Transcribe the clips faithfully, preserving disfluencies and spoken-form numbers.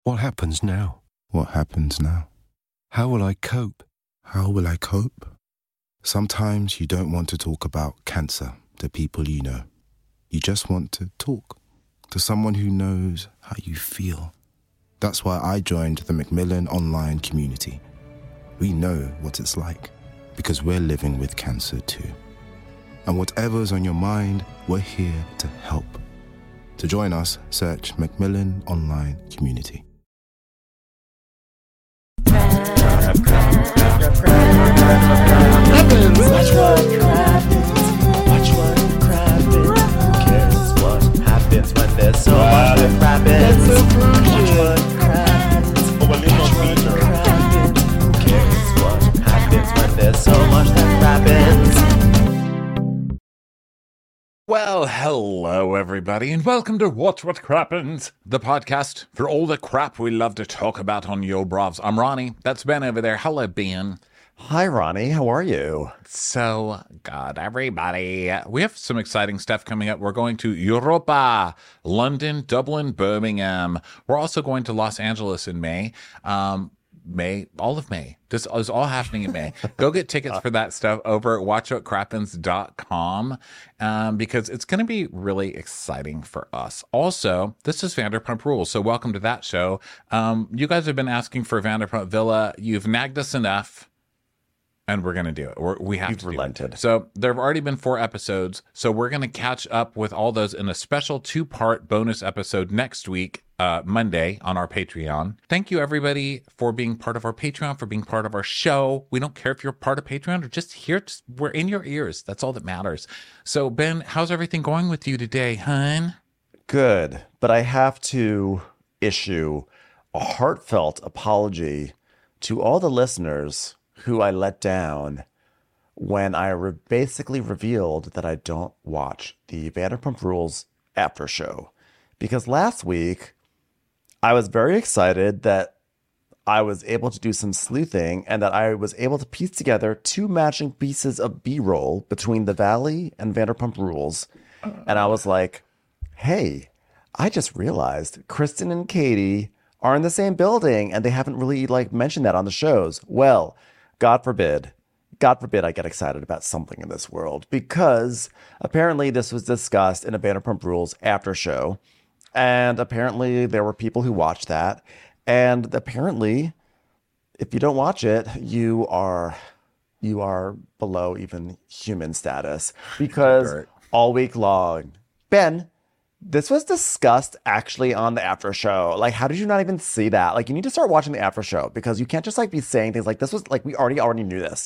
What happens now? What happens now? How will I cope? How will I cope? Sometimes you don't want to talk about cancer to people you know. You just want to talk to someone who knows how you feel. That's why I joined the Macmillan online community. We know what it's like because we're living with cancer too. And whatever's on your mind, we're here to help. To join us, search Macmillan Online Community. Watch what happens. Watch what happens. Who cares what happens when there's so much that happens? Watch what happens. Watch what happens. Who cares what happens when there's so much that happens? Well, hello everybody, and welcome to Watch What Crappens, the podcast for all the crap we love to talk about on Yo Brovs. I'm Ronnie. That's Ben over there. Hello, Ben. Hi, Ronnie. How are you? So, God, everybody, we have some exciting stuff coming up. We're going to Europa, London, Dublin, Birmingham. We're also going to Los Angeles in May. Um, May, all of May. This is all happening in May. Go get tickets for that stuff over at watch what crappens dot com um, because it's going to be really exciting for us. Also, this is Vanderpump Rules, so welcome to that show. Um, you guys have been asking for Vanderpump Villa. You've nagged us enough. And we're going to do it. We're, we have You've to do relented. it. So there have already been four episodes. So we're going to catch up with all those in a special two-part bonus episode next week, uh, Monday, on our Patreon. Thank you, everybody, for being part of our Patreon, for being part of our show. We don't care if you're part of Patreon or just here. Just, we're in your ears. That's all that matters. So, Ben, how's everything going with you today, hun? Good. But I have to issue a heartfelt apology to all the listeners who I let down when I re- basically revealed that I don't watch the Vanderpump Rules after show. Because last week, I was very excited that I was able to do some sleuthing and that I was able to piece together two matching pieces of B-roll between The Valley and Vanderpump Rules. And I was like, hey, I just realized Kristen and Katie are in the same building and they haven't really like mentioned that on the shows. Well, God forbid, God forbid I get excited about something in this world because apparently this was discussed in a Vanderpump Rules after show. And apparently there were people who watched that. And apparently, if you don't watch it, you are you are below even human status because all week long, Ben, this was discussed actually on the after show. Like, how did you not even see that? Like, you need to start watching the after show because you can't just like be saying things like this was like we already already knew this.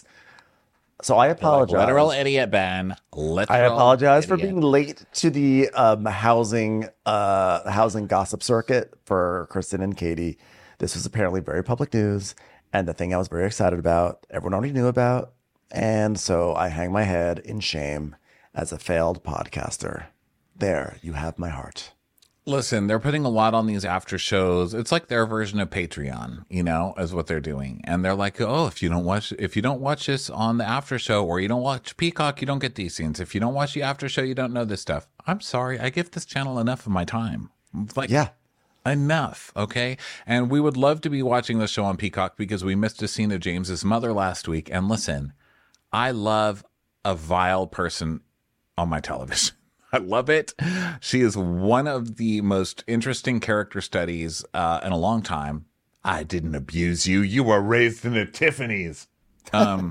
So I apologize. Like, literal idiot, Ben. Literal I apologize idiot. for being late to the um, housing uh, housing gossip circuit for Kristen and Katie. This was apparently very public news and the thing I was very excited about. Everyone already knew about, and so I hang my head in shame as a failed podcaster. There, you have my heart. Listen, they're putting a lot on these after shows. It's like their version of Patreon, you know, is what they're doing. And they're like, oh, if you don't watch, if you don't watch this on the after show or you don't watch Peacock, you don't get these scenes. If you don't watch the after show, you don't know this stuff. I'm sorry. I give this channel enough of my time. Like, yeah, enough. Okay. And we would love to be watching the show on Peacock because we missed a scene of James's mother last week. And listen, I love a vile person on my television. I love it. She is one of the most interesting character studies uh, in a long time. I didn't abuse you. You were raised in a Tiffany's. Um,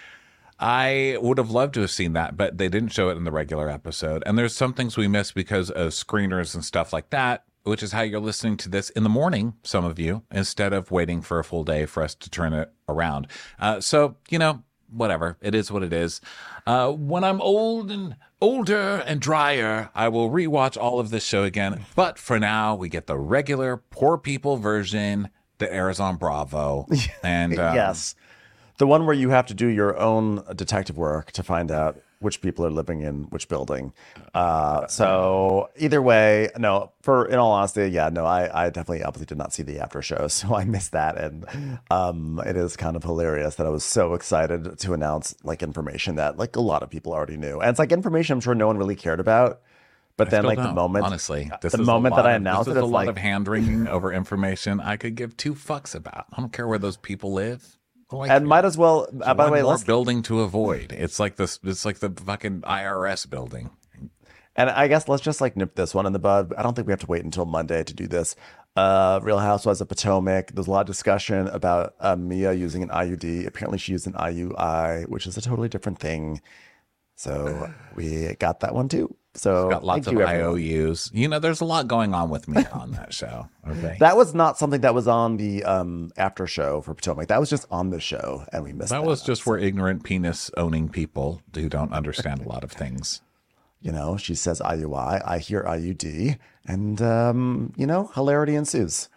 I would have loved to have seen that, but they didn't show it in the regular episode. And there's some things we missed because of screeners and stuff like that, which is how you're listening to this in the morning, some of you, instead of waiting for a full day for us to turn it around. Uh, so, you know, whatever. It is what it is. Uh, when I'm old and older and drier, I will rewatch all of this show again. But for now, we get the regular poor people version that airs on Bravo. And um, yes, the one where you have to do your own detective work to find out which people are living in which building. Uh, so either way, no, for in all honesty, yeah, no, I, I definitely obviously did not see the after show, so I missed that. And um, it is kind of hilarious that I was so excited to announce like information that like a lot of people already knew. And it's like information I'm sure no one really cared about, But I then, still like, the don't, moment, honestly, this the is moment a that lot I of, announced this it, is a it's lot like, of hand wringing over information I could give two fucks about. I don't care where those people live. What do I and care? might as well. It's Uh, by the one way, more let's. building to avoid. It's like this. It's like the fucking I R S building. And I guess let's just like nip this one in the bud. I don't think we have to wait until Monday to do this. Uh, Real Housewives of Potomac. There's a lot of discussion about uh, Mia using an I U D. Apparently, she used an I U I, which is a totally different thing. So we got that one too. So Got lots thank of you, I everyone. O Us. You know, there's a lot going on with me on that show. Okay. That was not something that was on the um, after show for Potomac. That was just on the show, and we missed that. That was just for ignorant penis owning people who don't understand a lot of things. You know, she says I U I, I hear I U D, and, um, you know, hilarity ensues.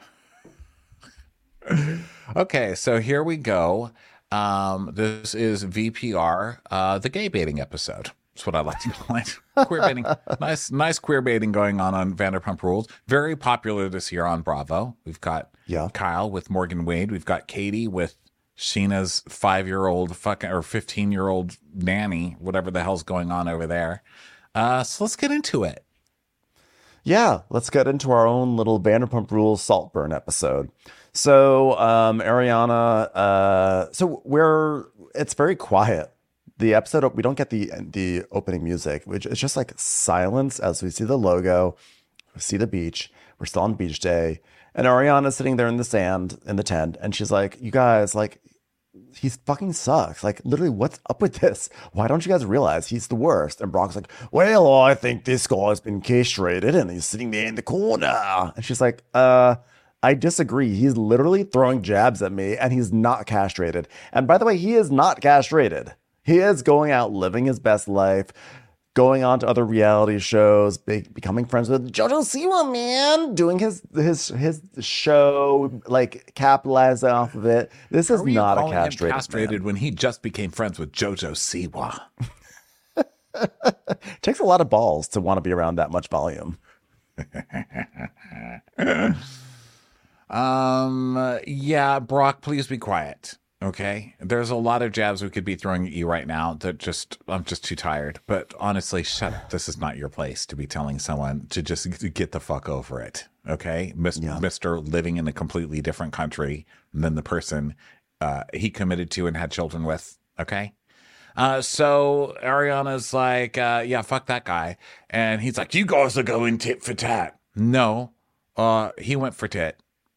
Okay, so here we go. Um, this is V P R, uh, the gay baiting episode. That's what I like to call it. Queer baiting. Nice, nice queer baiting going on on Vanderpump Rules. Very popular this year on Bravo. We've got Yeah. Kyle with Morgan Wade. We've got Katie with Sheena's five-year-old fucking or fifteen-year-old nanny, whatever the hell's going on over there. Uh, so let's get into it. Yeah, let's get into our own little Vanderpump Rules Saltburn episode. So, um, Ariana, uh, so we're, it's very quiet. The episode, we don't get the the opening music, which is just like silence as we see the logo, we see the beach. We're still on beach day. And Ariana's sitting there in the sand, in the tent, and she's like, you guys, like, he fucking sucks. Like, literally, what's up with this? Why don't you guys realize he's the worst? And Brock's like, well, I think this guy's been castrated and he's sitting there in the corner. And she's like, uh, I disagree. He's literally throwing jabs at me and he's not castrated. And by the way, he is not castrated. He is going out living his best life, going on to other reality shows, big, becoming friends with JoJo Siwa, man, doing his his his show, like capitalizing off of it. This is How are you not a calling him castrated, castrated man. when he just became friends with JoJo Siwa? It takes a lot of balls to want to be around that much volume. Um, yeah, Brock, please be quiet. Okay. There's a lot of jabs we could be throwing at you right now that just, I'm just too tired. But honestly, shut up. This is not your place to be telling someone to just get the fuck over it. Okay. Mister Yeah. Mister living in a completely different country than the person uh, he committed to and had children with. Okay. Uh, so Ariana's like, uh, yeah, fuck that guy. And he's like, you guys are going tit for tat. No, uh, he went for tit.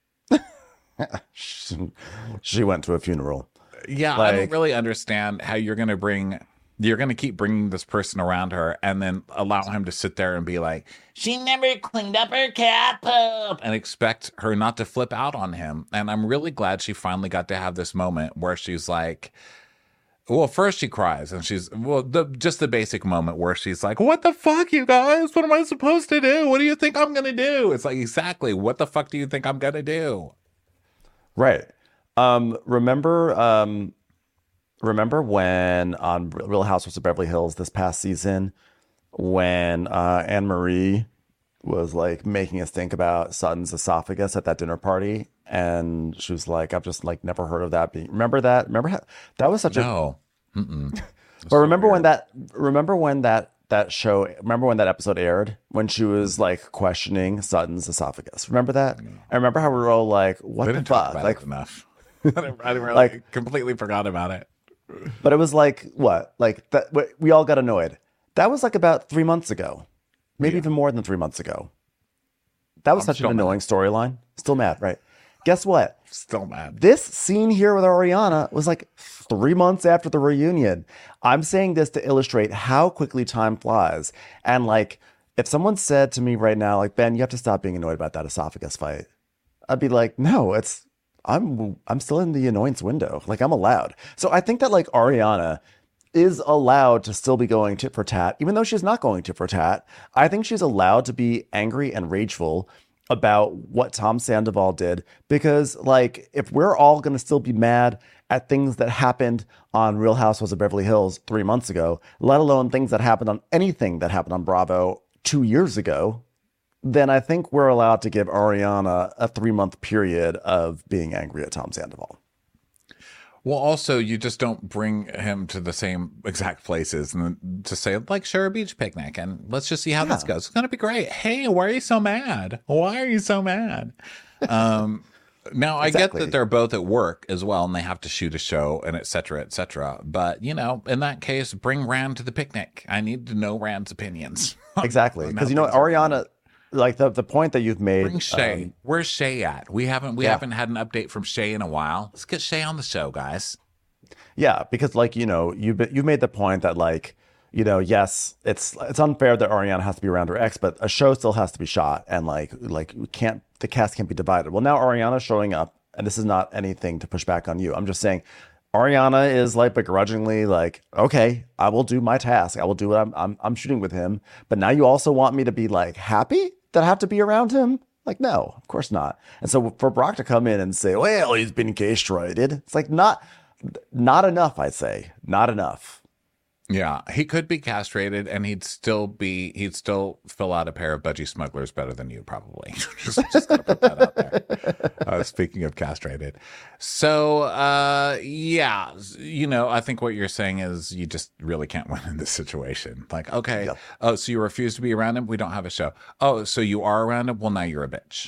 She, she went to a funeral. Yeah, I don't Like- really understand how you're going to bring, you're going to keep bringing this person around her and then allow him to sit there and be like, she never cleaned up her cat poop, and expect her not to flip out on him. And I'm really glad she finally got to have this moment where she's like, well, first she cries and she's, well, the, just the basic moment where she's like, what the fuck, you guys? What am I supposed to do? What do you think I'm going to do? It's like, exactly. What the fuck do you think I'm going to do? Right. Um, remember, um, remember when on Real Housewives of Beverly Hills this past season, when uh, Anne Marie was like making us think about Sutton's esophagus at that dinner party, and she was like, "I've just like never heard of that being." Remember that? Remember how that was such a. No. Mm-mm. But remember when that? Remember when that that show? Remember when that episode aired when she was like questioning Sutton's esophagus? Remember that? I remember how we were all like, "What We the didn't talk fuck?" about Like, it enough. I didn't, I didn't really, Like- completely forgot about it. but it was like what? Like that? we- We all got annoyed. That was like about three months ago, maybe Yeah. even more than three months ago. That was I'm such an still mad. annoying storyline. Still mad, right? Guess what? Still mad. This scene here with Ariana was like three months after the reunion. I'm saying this to illustrate how quickly time flies. And like, if someone said to me right now, like, Ben, you have to stop being annoyed about that esophagus fight, I'd be like, no, it's, I'm, I'm still in the annoyance window. Like, I'm allowed. So I think that like Ariana is allowed to still be going tit for tat, even though she's not going tit for tat. I think she's allowed to be angry and rageful about what Tom Sandoval did, because like if we're all going to still be mad at things that happened on Real Housewives of Beverly Hills three months ago, let alone things that happened on anything that happened on Bravo two years ago, then I think we're allowed to give Ariana a three month period of being angry at Tom Sandoval. Well, also, you just don't bring him to the same exact places and then just say, like, share a beach picnic and let's just see how Yeah. this goes. It's going to be great. Hey, why are you so mad? Why are you so mad? Um, now, I Exactly. get that they're both at work as well and they have to shoot a show and et cetera, et cetera. But, you know, in that case, bring Rand to the picnic. I need to know Rand's opinions. Exactly. on how Because, you know, things are going. Ariana, like the, the point that you've made. Bring Shay. um, Where's Shay at? We haven't we Yeah. haven't had an update from Shay in a while. Let's get Shay on the show, guys. Yeah, because like you know, you you made the point that like you know, yes, it's it's unfair that Ariana has to be around her ex, but a show still has to be shot, and like like we can't the cast can't be divided. Well, now Ariana's showing up, and this is not anything to push back on you. I'm just saying, Ariana is like begrudgingly like, okay, I will do my task, I will do what I'm I'm I'm shooting with him, but now you also want me to be like happy that I have to be around him. Like, no, of course not. And so for Brock to come in and say, well, he's been castrated, it's like not. Not enough, I'd say. Not enough. Yeah, he could be castrated and he'd still be he'd still fill out a pair of budgie smugglers better than you, probably. just just gonna put that out there. Uh, speaking of castrated. So uh yeah, you know, I think what you're saying is you just really can't win in this situation. Like, okay, Yep. oh, so you refuse to be around him? We don't have a show. Oh, so you are around him? Well, now you're a bitch.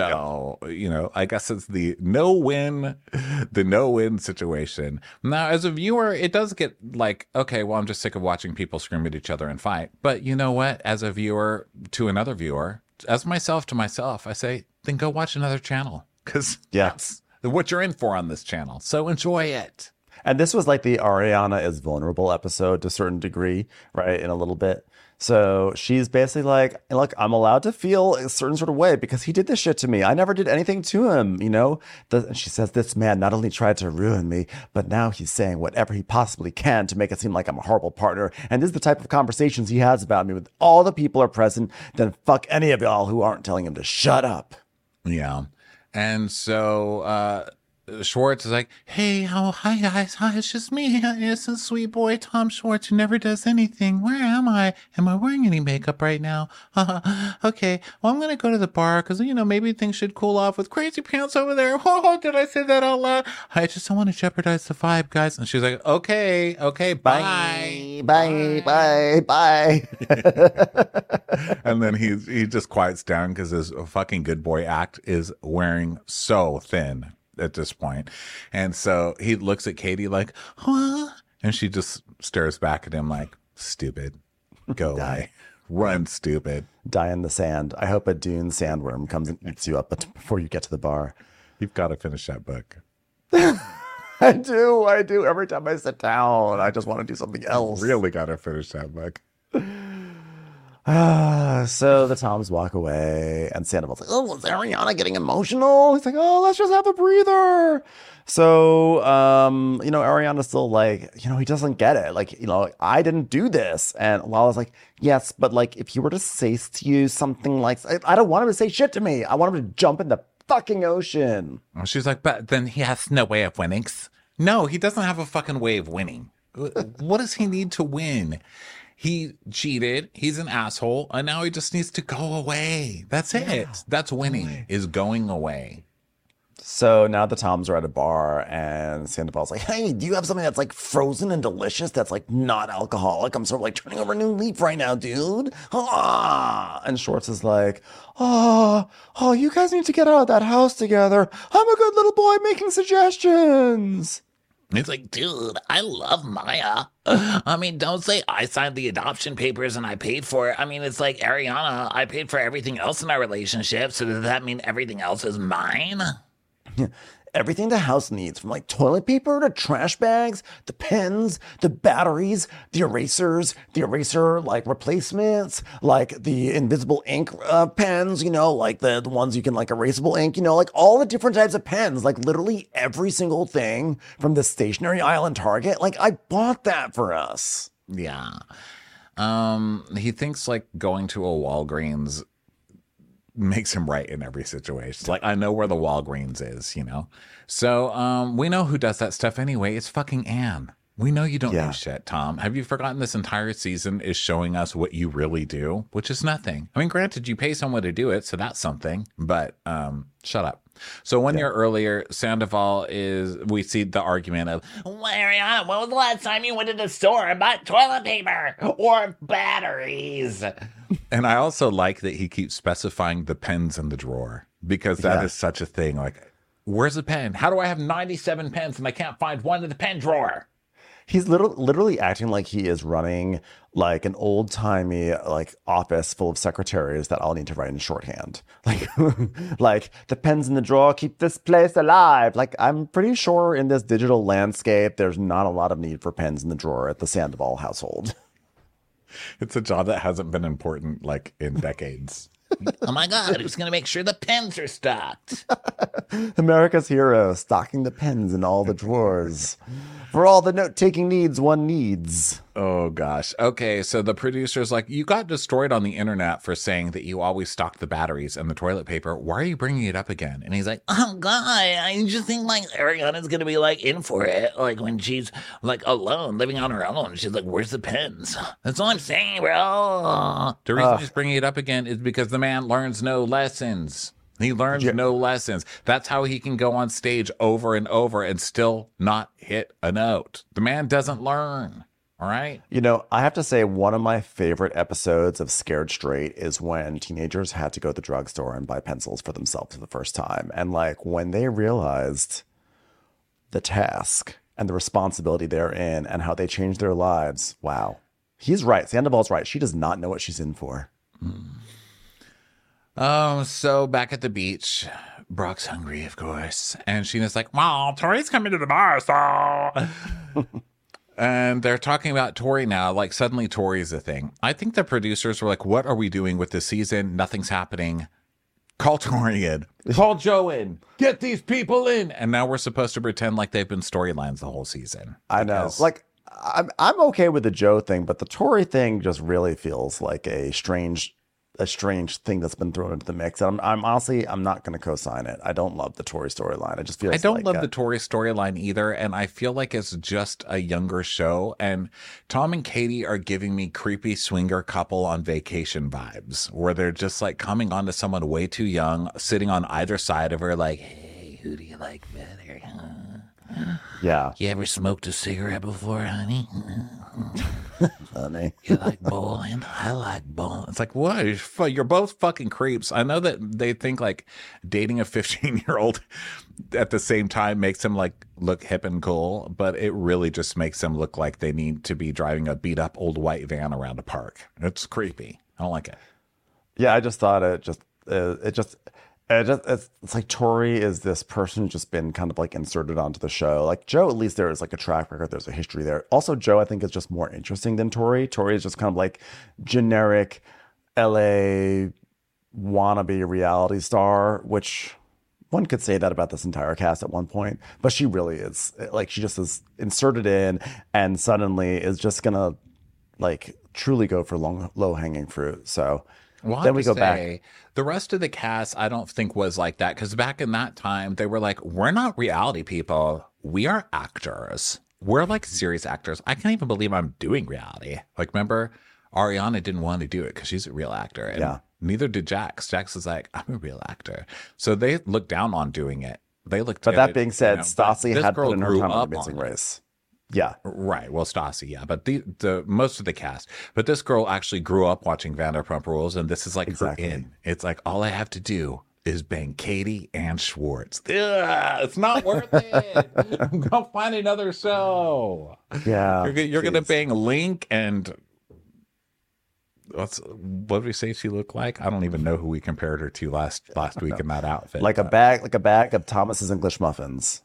So, you know, I guess it's the no win, the no win situation. Now, as a viewer, it does get like, okay, well, I'm just sick of watching people scream at each other and fight. But you know what? As a viewer to another viewer, as myself to myself, I say, then go watch another channel because Yeah. that's what you're in for on this channel. So enjoy it. And this was like the Ariana is vulnerable episode to a certain degree, right? In a little bit. So she's basically like, look, I'm allowed to feel a certain sort of way because he did this shit to me. I never did anything to him, you know? The, and she says, this man not only tried to ruin me, but now he's saying whatever he possibly can to make it seem like I'm a horrible partner. And this is the type of conversations he has about me with all the people are present. Then fuck any of y'all who aren't telling him to shut up. Yeah. And so uh Schwartz is like, hey, oh, hi guys, hi, it's just me, it's a sweet boy Tom Schwartz who never does anything. Where am I? Am I wearing any makeup right now? Okay, well, I'm gonna go to the bar because, you know, maybe things should cool off with Crazy Pants over there. Oh, did I say that out loud? I just don't want to jeopardize the vibe, guys. And she's like, okay, okay, bye. Bye, bye, bye, bye. And then he he just quiets down because his fucking good boy act is wearing so thin at this point. And so he looks at Katie like, huh? And she just stares back at him like, stupid. Go away. Run, stupid. Die in the sand. I hope a dune sandworm comes and eats you up before you get to the bar. You've got to finish that book. I do. I do. Every time I sit down, I just want to do something else. Really got to finish that book. Ah, so the Toms walk away, and Sandoval's like, oh, is Ariana getting emotional? He's like, oh, let's just have a breather. So, um, you know, Ariana's still like, you know, he doesn't get it. Like, you know, I didn't do this. And Lala's like, yes, but like, if you were to say to you something like, I, I don't want him to say shit to me. I want him to jump in the fucking ocean. Well, she's like, but then he has no way of winning. No, he doesn't have a fucking way of winning. What does he need to win? He cheated. He's an asshole. And now he just needs to go away. That's it. Yeah. That's winning, is going away. So now the Toms are at a bar, and Sandoval's like, hey, do you have something that's like frozen and delicious that's like not alcoholic? I'm sort of like turning over a new leaf right now, dude. Ah! And Schwartz is like, oh, oh, you guys need to get out of that house together. I'm a good little boy making suggestions. He's like, dude, I love Maya. I mean, don't say I signed the adoption papers and I paid for it. I mean, it's like, Ariana, I paid for everything else in our relationship. So does that mean everything else is mine? Everything the house needs, from like toilet paper to trash bags, the pens, the batteries, the erasers, the eraser like replacements, like the invisible ink uh, pens, you know, like the, the ones you can like erasable ink, you know, like all the different types of pens, like literally every single thing from the stationery aisle in Target. Like I bought that for us. Yeah. Um, he thinks like going to a Walgreens makes him right in every situation. Like, I know where the Walgreens is, you know? So um, we know who does that stuff anyway. It's fucking Anne. We know you don't Yeah. do shit, Tom. Have you forgotten this entire season is showing us what you really do, which is nothing. I mean, granted, you pay someone to do it, so that's something, but um, shut up. So one year earlier, Sandoval is, we see the argument of, Well, Ariana, when was the last time you went to the store and bought toilet paper or batteries? and I also like that he keeps specifying the pens in the drawer because that Yeah. is such a thing. Like, where's a pen? How do I have ninety-seven pens and I can't find one in the pen drawer? He's literally, literally acting like he is running like an old timey like office full of secretaries that all need to write in shorthand. Like, like the pens in the drawer keep this place alive. Like, I'm pretty sure in this digital landscape, there's not a lot of need for pens in the drawer at the Sandoval household. It's a job that hasn't been important like in decades. Oh my God, who's going to make sure the pens are stocked? America's hero, stocking the pens in all the drawers. For all the note-taking needs one needs. Oh gosh. Okay, so the producer's like, you got destroyed on the internet for saying that you always stock the batteries and the toilet paper. Why are you bringing it up again? And he's like, Oh God, I just think like Ariana's going to be like in for it. Like when she's like alone, living on her own. She's like, where's the pens? That's all I'm saying, bro. the reason he's bringing it up again is because the man learns no lessons. He learns no lessons. That's how he can go on stage over and over and still not hit a note. The man doesn't learn. All right. You know, I have to say, one of my favorite episodes of Scared Straight is when teenagers had to go to the drugstore and buy pencils for themselves for the first time. And like when they realized the task and the responsibility they're in and how they changed their lives. Wow. He's right. Sandoval's right. She does not know what she's in for. Oh, so back at the beach, Brock's hungry, of course. And Sheena's like, Mom, Tori's coming to the bar, so. And they're talking about Tori now. Like, suddenly Tori's a thing. I think the producers were like, what are we doing with this season? Nothing's happening. Call Tori in. Call Joe in. Get these people in. And now we're supposed to pretend like they've been storylines the whole season. I know. Because- Like, I'm, I'm okay with the Joe thing, but the Tori thing just really feels like a strange a strange thing that's been thrown into the mix. And I'm, I'm honestly, I'm not going to co-sign it. I don't love the Tori storyline. I just feel I don't like, love uh, the Tori storyline either, and I feel like it's just a younger show. And Tom and Katie are giving me creepy swinger couple on vacation vibes, where they're just like coming on to someone way too young, sitting on either side of her, like, Hey, who do you like better? Huh? yeah, You ever smoked a cigarette before, honey? honey. You like bowling? I like bowling. it's like, what? You're fu- You're both fucking creeps. I know that they think like dating a fifteen year old at the same time makes them like look hip and cool, but it really just makes them look like they need to be driving a beat up old white van around a park. It's creepy. I don't like it. Yeah, I just thought it just, uh, it just, it just it's, it's like Tori is this person who's just been kind of like inserted onto the show. Like Joe, at least there is like a track record. There's a history there. Also, Joe, I think, is just more interesting than Tori. Tori is just kind of like generic L A wannabe reality star, which one could say that about this entire cast at one point. But she really is like, she just is inserted in and suddenly is just going to like truly go for long, low hanging fruit. So, Well, then we go back. back. The rest of the cast, I don't think was like that because back in that time, they were like, we're not reality people. We are actors. We're like serious actors. I can't even believe I'm doing reality. Like, remember, Ariana didn't want to do it because she's a real actor. And Yeah. neither did Jax. Jax is like, I'm a real actor. So they looked down on doing it. They looked But at that it, being said, you know, but Stassi this had girl put in her grew time on up the Amazing on it. Race. Yeah. Right. Well, Stassi, yeah. But the, the most of the cast. But this girl actually grew up watching Vanderpump Rules, and this is like Exactly. her in. It's like, all I have to do is bang Katie and Schwartz. Ugh, it's not worth it. Go find another show. Yeah. You're, go- you're going to Jeez. bang Link and... What's, what did we say she looked like? I don't even know who we compared her to last last week in that outfit. like a but- bag like a bag of Thomas's English muffins.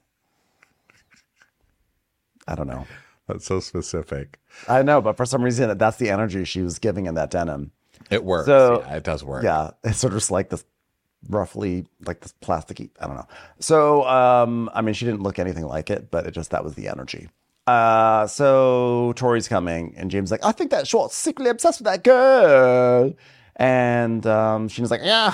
I don't know. That's so specific. I know, but for some reason that's the energy she was giving in that denim. It works. So- yeah, it does work. Yeah. It's sort of just like this roughly like this plasticky, I don't know. So um I mean she didn't look anything like it, but it just that was the energy. Uh so Tori's coming and James is like, I think that Schwartz secretly obsessed with that girl. And um she was like, yeah.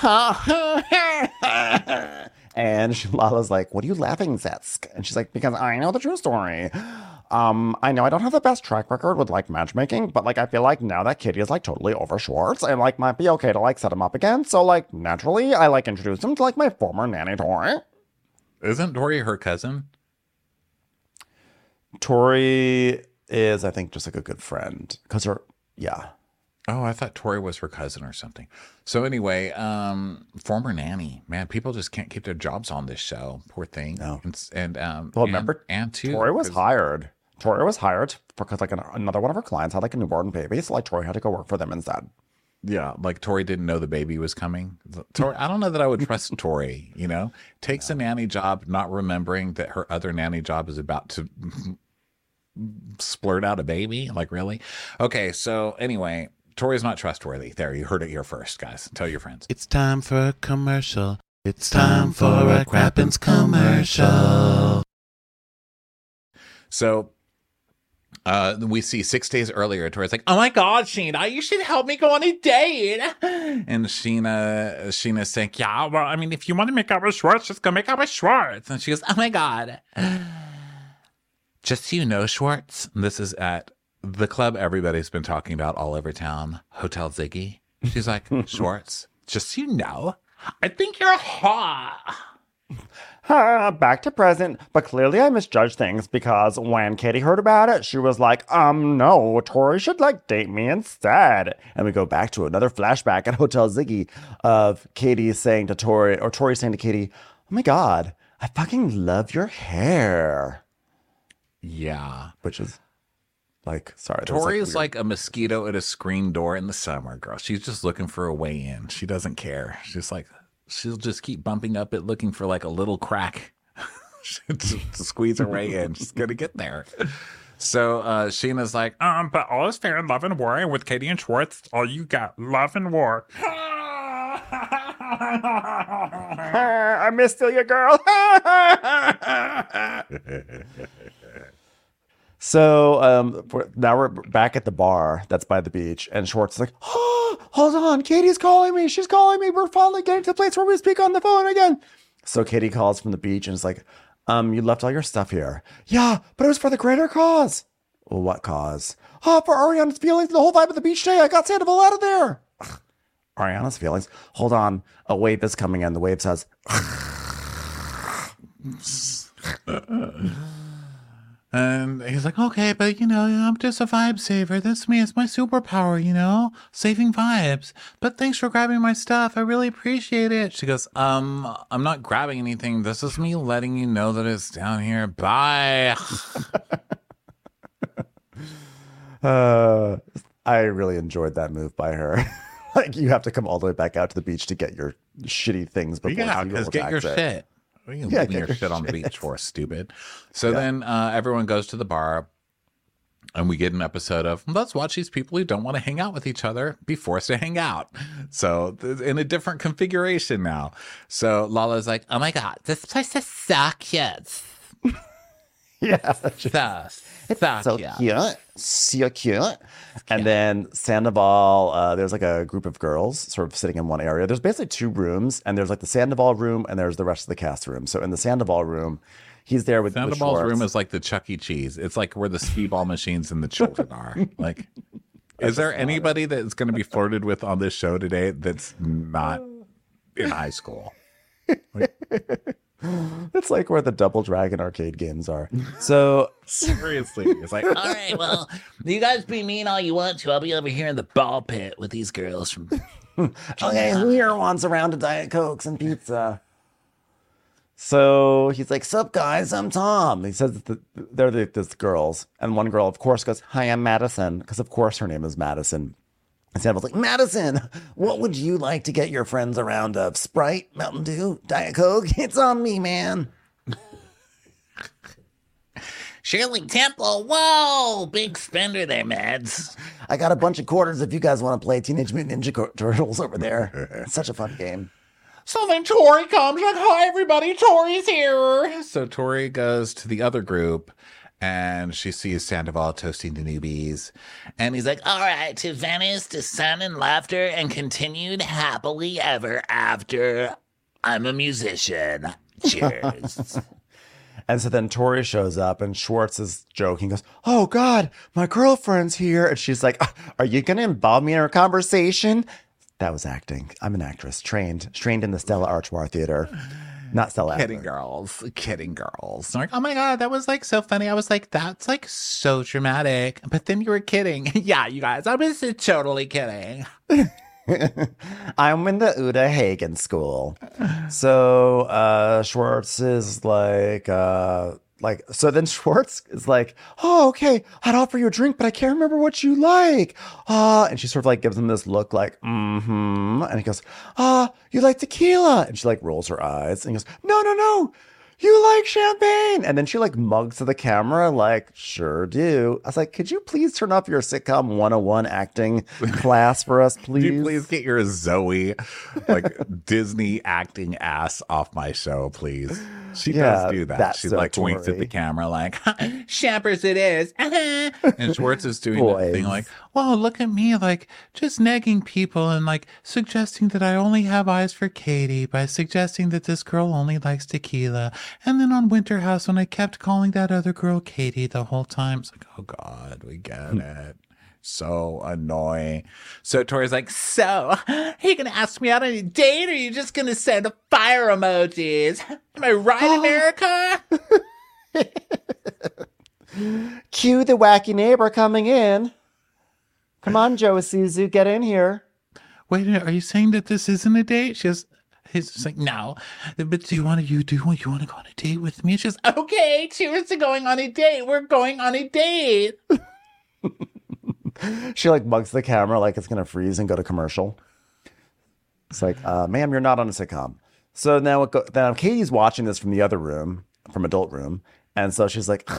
And she, Lala's like, what are you laughing, Zetsk? And she's like, because I know the true story. Um, I know I don't have the best track record with like matchmaking, but like I feel like now that Kitty is like totally over Schwartz and like might be okay to like set him up again. So like naturally I like introduced him to like my former nanny Tori. Isn't Tori her cousin? Tori is, I think, just like a good friend. Because her, yeah. Oh, I thought Tori was her cousin or something. So anyway, um, former nanny. Man, people just can't keep their jobs on this show. Poor thing. No. And, and um, Well, and, remember, and too, Tori was 'cause- hired. Tori was hired because like an, another one of her clients had like a newborn baby. So like Tori had to go work for them instead. Yeah, like Tori didn't know the baby was coming. Tori, I don't know that I would trust Tori, you know? Takes a nanny job, not remembering that her other nanny job is about to splurt out a baby. Like, really? Okay, so anyway, Tori's not trustworthy. There, you heard it here first, guys. Tell your friends. It's time for a commercial. It's time for a Crappens commercial. So uh, we see six days earlier, Tori's like, oh my God, Sheena, you should help me go on a date. And Sheena, Sheena's saying, yeah, well, I mean, if you want to make out with Schwartz, just go make out with Schwartz. And she goes, oh my God. Just so you know, Schwartz, this is at the club everybody's been talking about all over town, Hotel Ziggy. She's like, Schwartz, just so you know, I think you're hot. Uh, back to present, but clearly I misjudged things because when Katie heard about it, she was like, um, no, Tori should like date me instead. And we go back to another flashback at Hotel Ziggy of Katie saying to Tori, or Tori saying to Katie, oh my God, I fucking love your hair. Yeah. Which is like, sorry. there was, Tori like, is weird- like a mosquito at a screen door in the summer, girl. She's just looking for a way in. She doesn't care. She's like, she'll just keep bumping up it, looking for like a little crack to, to squeeze her way in. She's gonna get there. So uh, Sheena's like, um, but all is fair in love and war, and with Katie and Schwartz, all you got, love and war. I miss still your girl. So um, we're, now we're back at the bar that's by the beach, and Schwartz is like, oh, hold on, Katie's calling me. She's calling me. We're finally getting to the place where we speak on the phone again. So Katie calls from the beach and is like, um, you left all your stuff here. Yeah, but it was for the greater cause. Well, what cause? Oh, for Ariana's feelings, the whole vibe of the beach day. I got Sandoval out of there. Ugh, Ariana's feelings. Hold on. A wave is coming in. The wave says, And he's like, okay, but you know, I'm just a vibe saver. That's me. It's my superpower, you know, saving vibes. But thanks for grabbing my stuff. I really appreciate it. She goes, um, I'm not grabbing anything. This is me letting you know that it's down here. Bye. uh, I really enjoyed that move by her. Like, you have to come all the way back out to the beach to get your shitty things before Yeah, you because will get your tax it. shit. What are you Yeah, leaving get your your shit on the shit. beach for, stupid? So then uh, everyone goes to the bar, and we get an episode of, let's watch these people who don't want to hang out with each other be forced to hang out. So th- in a different configuration now. So Lala's like, oh my God, this place is so cute. Yeah. So, so, So cute. cute. So cute. And then Sandoval, uh, there's like a group of girls sort of sitting in one area. There's basically two rooms, and there's like the Sandoval room, and there's the rest of the cast room. So in the Sandoval room, he's there with, with Sandoval's Schwartz. room is like the Chuck E. Cheese. It's like where the speedball machines and the children are. Like, is there anybody that's going to be flirted with on this show today that's not in high school? It's like where the Double Dragon arcade games are. So Seriously, it's like, All right, well, you guys be mean all you want to. I'll be over here in the ball pit with these girls from. okay, who here wants a round of Diet Cokes and pizza? So he's like, sup, guys, I'm Tom. He says that the, they're the, the girls. And one girl, of course, goes, hi, I'm Madison. Because, of course, her name is Madison. And Sandoval's like, Madison, what would you like to get your friends a round of? Sprite, Mountain Dew, Diet Coke? It's on me, man. Shirley Temple, whoa, big spender there, Mads. I got a bunch of quarters if you guys want to play Teenage Mutant Ninja Co- Turtles over there. It's such a fun game. so then Tori comes like, hi, everybody, Tori's here. So Tori goes to the other group, and she sees Sandoval toasting the newbies. And he's like, all right, to Venice, to sun and laughter, and continued happily ever after. I'm a musician. Cheers. And so then Tori shows up, and Schwartz is joking, goes, oh, God, my girlfriend's here. And she's like, are you going to involve me in our conversation? That was acting. I'm an actress, trained, trained in the Stella Artois Theater. Not Stella Kidding Adler. girls. Kidding girls. I'm like, oh my God, that was like so funny. I was like, that's like so dramatic. But then you were kidding. Yeah, you guys, I was totally kidding. I'm in the Uta Hagen school. So uh, Schwartz is like, uh, like, so then Schwartz is like, oh, okay, I'd offer you a drink, but I can't remember what you like. Uh, and she sort of like gives him this look like, mm-hmm. And he goes, ah, you like tequila. And she like rolls her eyes and he goes, no, no, no. You like champagne. And then she like mugs to the camera like, sure do. I was like, could you please turn off your sitcom one oh one acting class for us, please? Can you please get your Zoe, like Disney acting ass off my show, please? She Yeah, does do that. that's She so like winks at Tori. the camera like, Shampers it is. And Schwartz is doing that thing Boys. like, whoa, look at me, like just negging people and like suggesting that I only have eyes for Katie by suggesting that this girl only likes tequila. And then on Winter House, when I kept calling that other girl Katie the whole time, it's like, oh God, we get it. So annoying. So Tori's like, so, are you going to ask me out on a date or are you just going to send fire emojis? Am I right, America? Cue the wacky neighbor coming in. Come on, Joe Isuzu, get in here. Wait a minute, are you saying that this isn't a date? She goes, he's just like, no. But do you want to, you do, you want to go on a date with me? She goes, okay, cheers to going on a date. We're going on a date. She like mugs the camera like it's gonna freeze and go to commercial. It's like, uh, ma'am, you're not on a sitcom. So now it go- now Katie's watching this from the other room, from adult room, and so she's like,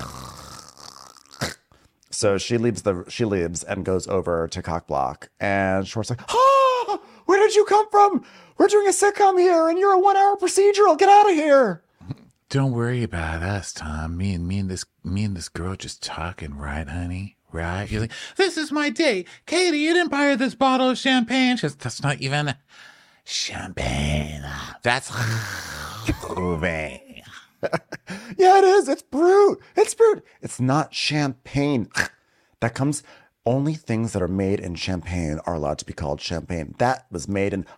so she leaves the she leaves and goes over to Cock Block, and Schwartz like, ah, where did you come from? We're doing a sitcom here, and you're a one hour procedural. Get out of here. Don't worry about us, Tom. Me and me and this me and this girl just talking, right, honey? Right? You're like, this is my date. Katie, you didn't buy her this bottle of champagne. She goes, that's not even champagne. That's champagne. Yeah, it is. It's brute. It's brute. It's not champagne. That comes. Only things that are made in champagne are allowed to be called champagne. That was made in.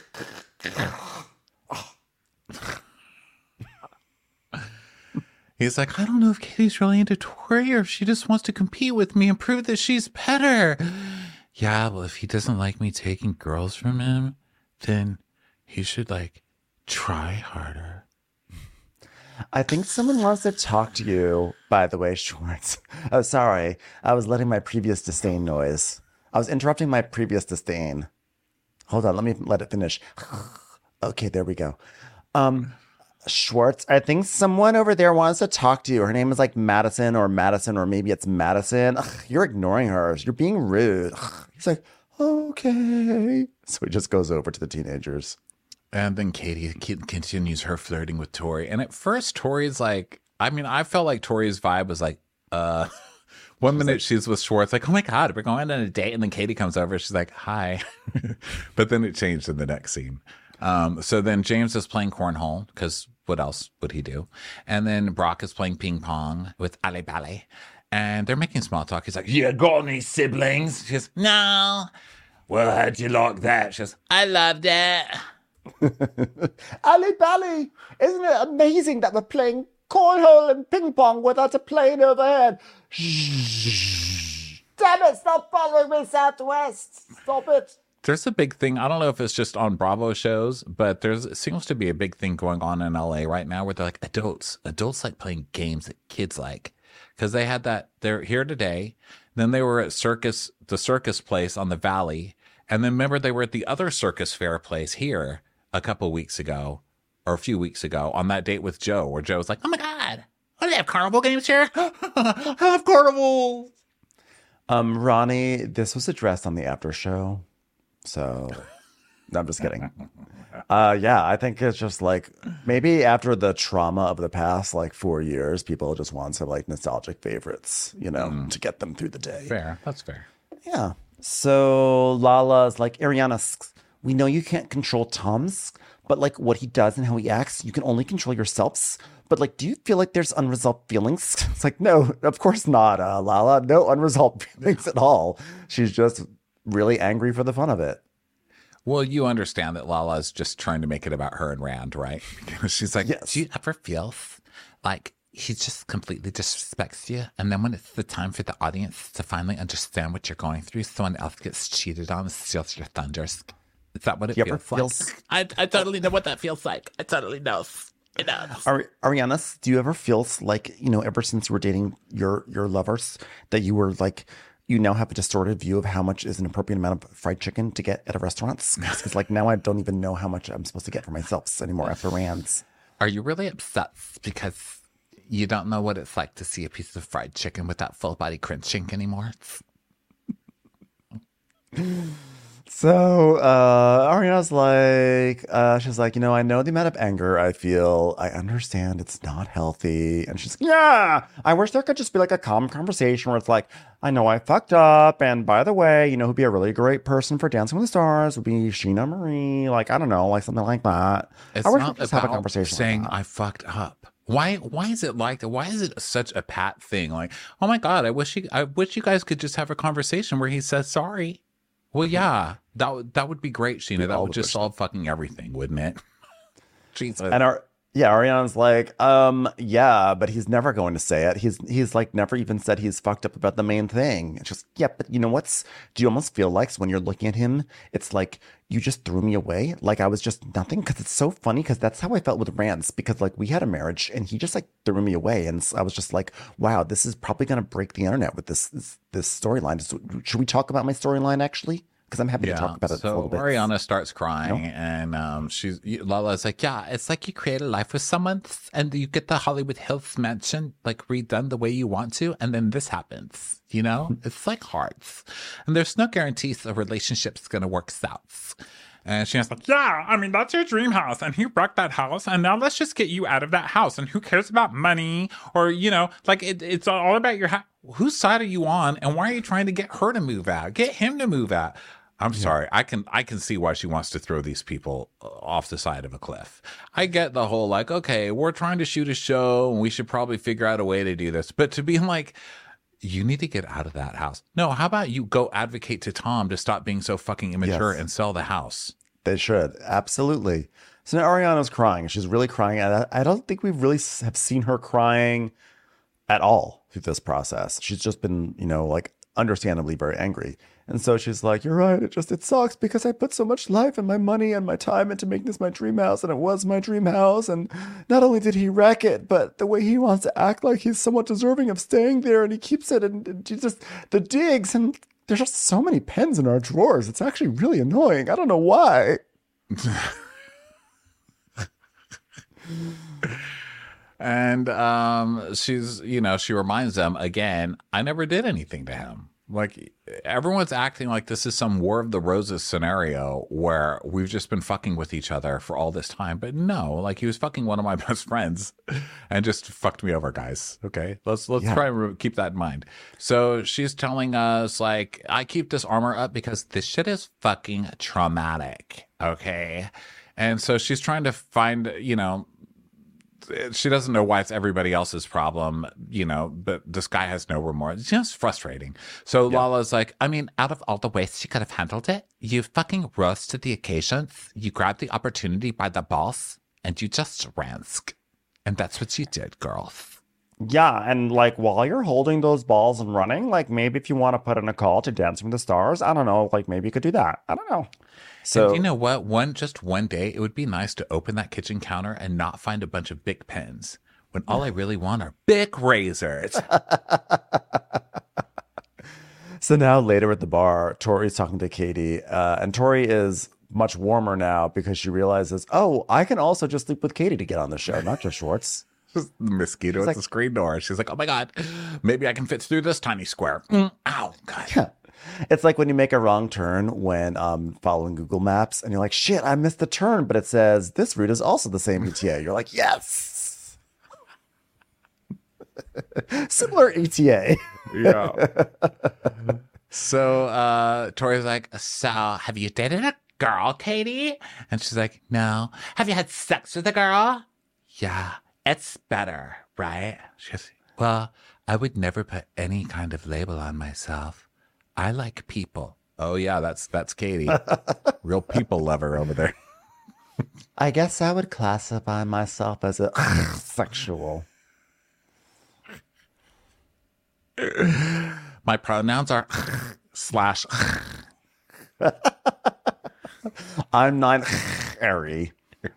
He's like, I don't know if Katie's really into Tori or if she just wants to compete with me and prove that she's better. Yeah, well, if he doesn't like me taking girls from him, then he should, like, try harder. I think someone wants to talk to you, by the way, Schwartz. Oh, sorry. I was letting my previous disdain noise. I was interrupting my previous disdain. Hold on. Let me let it finish. Okay, there we go. Um, Schwartz, I think someone over there wants to talk to you. Her name is like Madison or Madison, or maybe it's Madison. Ugh, you're ignoring her. You're being rude. Ugh. He's like, okay. So he just goes over to the teenagers. And then Katie continues her flirting with Tori. And at first, Tori's like, I mean, I felt like Tori's vibe was like, uh, one minute like, she's with Schwartz, like, oh my God, we're going on a date. And then Katie comes over. She's like, hi. But then it changed in the next scene. Um, so then James is playing cornhole because what else would he do? And then Brock is playing ping pong with Ali Bali. And they're making small talk. He's like, you got any siblings? She goes, no. Well, how'd you like that? She goes, I loved it. Ali Bali, isn't it amazing that we're playing cornhole and ping pong without a plane overhead? Damn it, stop following me, Southwest. Stop it. There's a big thing. I don't know if it's just on Bravo shows, but there's it seems to be a big thing going on in L A right now where they're like, adults, adults like playing games that kids like. Because they had that, they're here today. Then they were at circus, the circus place on the Valley. And then remember they were at the other circus fair place here a couple weeks ago, or a few weeks ago, on that date with Joe, where Joe was like, oh my God, what do they have carnival games here? I have carnival. Um, Ronnie, this was addressed on the after show. So, no, I'm just kidding. Uh, yeah, I think it's just like maybe after the trauma of the past like four years, people just want some like nostalgic favorites, you know, mm. to get them through the day. Fair. That's fair. Yeah. So Lala's like, Ariana, we know you can't control Tom's, but like what he does and how he acts, you can only control yourselves. But like, do you feel like there's unresolved feelings? It's like, no, of course not, uh, Lala. No unresolved feelings at all. She's just really angry for the fun of it. Well, you understand that Lala's just trying to make it about her and Rand, right? Because she's like, Yes. Do you ever feel like he just completely disrespects you? And then when it's the time for the audience to finally understand what you're going through, someone else gets cheated on and steals your thunders. Is that what it You ever feels feel like? I, I totally know what that feels like. I totally know. It does. Ari- Ariana, do you ever feel like, you know, ever since you were dating your your lovers, that you were like, you now have a distorted view of how much is an appropriate amount of fried chicken to get at a restaurant? Because like now I don't even know how much I'm supposed to get for myself anymore after Rand's. Are you really upset because you don't know what it's like to see a piece of fried chicken with that full body crunching anymore? So uh, Ariana's like, uh, she's like, you know, I know the amount of anger I feel. I understand it's not healthy. And she's like, yeah, I wish there could just be like a calm conversation where it's like, I know I fucked up. And by the way, you know, who'd be a really great person for Dancing with the Stars would be Sheena Marie. Like, I don't know, like something like that. It's I wish we not could just have a about conversation saying like that. I fucked up. Why? Why is it like that? Why is it such a Pat thing? Like, oh my god, I wish you, I wish you guys could just have a conversation where he says sorry. Well, yeah, that would that would be great, Sheena. That all would would just wish solve fucking everything, wouldn't it? Jesus. And our yeah, Ariana's like, um, yeah, but he's never going to say it. He's he's like never even said he's fucked up about the main thing. It's just, yeah, but you know what's do you almost feel like when you're looking at him, it's like you just threw me away, like I was just nothing? Because it's so funny, because that's how I felt with Rance, because like we had a marriage and he just like threw me away, and I was just like, wow, this is probably gonna break the internet with this this, this storyline. Should we talk about my storyline actually? Because I'm happy to talk about it for a so little bit. Ariana starts crying, No? and um, she's Lala's like, yeah, it's like you create a life with someone, and you get the Hollywood Hills mansion like redone the way you want to, and then this happens. You know, it's like hearts, and there's no guarantees a relationship's gonna work out. And she's like, yeah, I mean, that's your dream house. And he wrecked that house. And now let's just get you out of that house. And who cares about money? Or, you know, like it, it's all about your house. Whose side are you on? And why are you trying to get her to move out? Get him to move out. I'm sorry. I can I can see why she wants to throw these people off the side of a cliff. I get the whole like, okay, we're trying to shoot a show and we should probably figure out a way to do this. But to be like, you need to get out of that house. No, how about you go advocate to Tom to stop being so fucking immature Yes. and sell the house? They should. Absolutely. So now Ariana's crying. She's really crying. And I, I don't think we've really s- have seen her crying at all through this process. She's just been, you know, like understandably very angry. And so she's like, you're right. It just, it sucks because I put so much life and my money and my time into making this my dream house. And it was my dream house. And not only did he wreck it, but the way he wants to act like he's somewhat deserving of staying there. And he keeps it, and, and she just, the digs, and there's just so many pens in our drawers. It's actually really annoying. I don't know why. And um, she's, you know, she reminds them again, I never did anything to him. Like, everyone's acting like this is some War of the Roses scenario where we've just been fucking with each other for all this time. But no, like, he was fucking one of my best friends and just fucked me over, guys. Okay, let's let's Yeah. try and re- keep that in mind. So she's telling us, like, I keep this armor up because this shit is fucking traumatic. Okay, and so she's trying to find, you know, she doesn't know why it's everybody else's problem, you know, but this guy has no remorse. It's just frustrating. So Lala's like, I mean, out of all the ways she could have handled it, you fucking rose to the occasions. You grabbed the opportunity by the balls and you just ran. And that's what you did, girls. Yeah, and like while you're holding those balls and running, like maybe if you want to put in a call to Dancing with the Stars, I don't know, like maybe you could do that. I don't know. So And you know what? One just one day, it would be nice to open that kitchen counter and not find a bunch of big pens when all I really want are big razors. So now later at the bar, Tori's talking to Katie, uh, and Tori is much warmer now because she realizes, oh, I can also just sleep with Katie to get on the show, not just Schwartz. The mosquito at like- the screen door. She's like, oh my God, maybe I can fit through this tiny square. Mm, ow, God. Yeah. It's like when you make a wrong turn when um, following Google Maps and you're like, shit, I missed the turn, but it says this route is also the same E T A. You're like, yes. Similar E T A. Yeah. So uh, Tori's like, so have you dated a girl, Katie? And she's like, no. Have you had sex with a girl? Yeah, it's better, right? She goes, well, I would never put any kind of label on myself. I like people, Oh yeah, that's that's Katie. Real people lover over there. I guess I would classify myself as a sexual. My pronouns are slash. I'm not airy.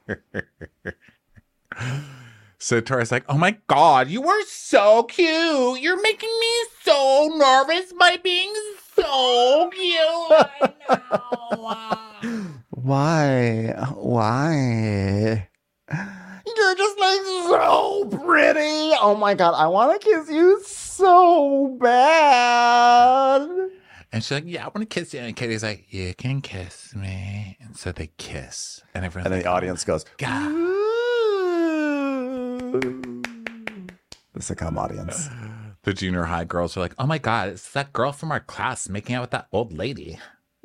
So Tori's like, oh my God, you were so cute. You're making me so nervous by being so cute right now. Why? Why? You're just like so pretty. Oh my God, I want to kiss you so bad. And she's like, yeah, I want to kiss you. And Katie's like, you can kiss me. And so they kiss. And everyone's And then like, the audience goes, God. the sitcom audience. The junior high girls are like, oh my God, it's that girl from our class making out with that old lady.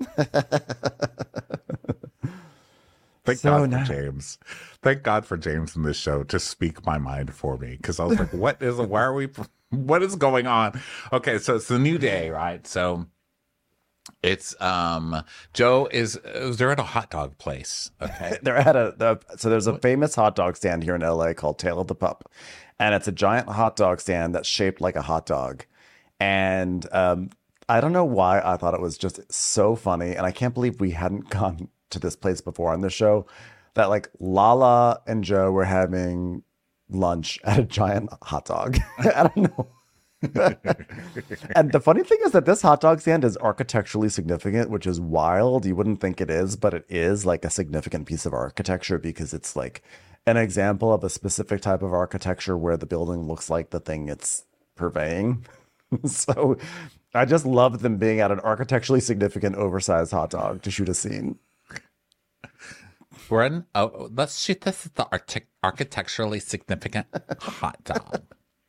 Thank So God for now- James. Thank God for James in this show to speak my mind for me. Because I was like, what is, why are we, what is going on? Okay, so it's the new day, right? So it's, um, Joe is, they're at a hot dog place. Okay. They're at a, the, so there's a famous hot dog stand here in L A called Tail of the Pup. And it's a giant hot dog stand that's shaped like a hot dog. And um, I don't know why I thought it was just so funny. And I can't believe we hadn't gone to this place before on the show, that like Lala and Joe were having lunch at a giant hot dog. I don't know. And the funny thing is that this hot dog stand is architecturally significant, which is wild. You wouldn't think it is, but it is like a significant piece of architecture because it's like an example of a specific type of architecture where the building looks like the thing it's purveying. So I just love them being at an architecturally significant oversized hot dog to shoot a scene. We're in, oh, let's shoot this as the archi- architecturally significant hot dog.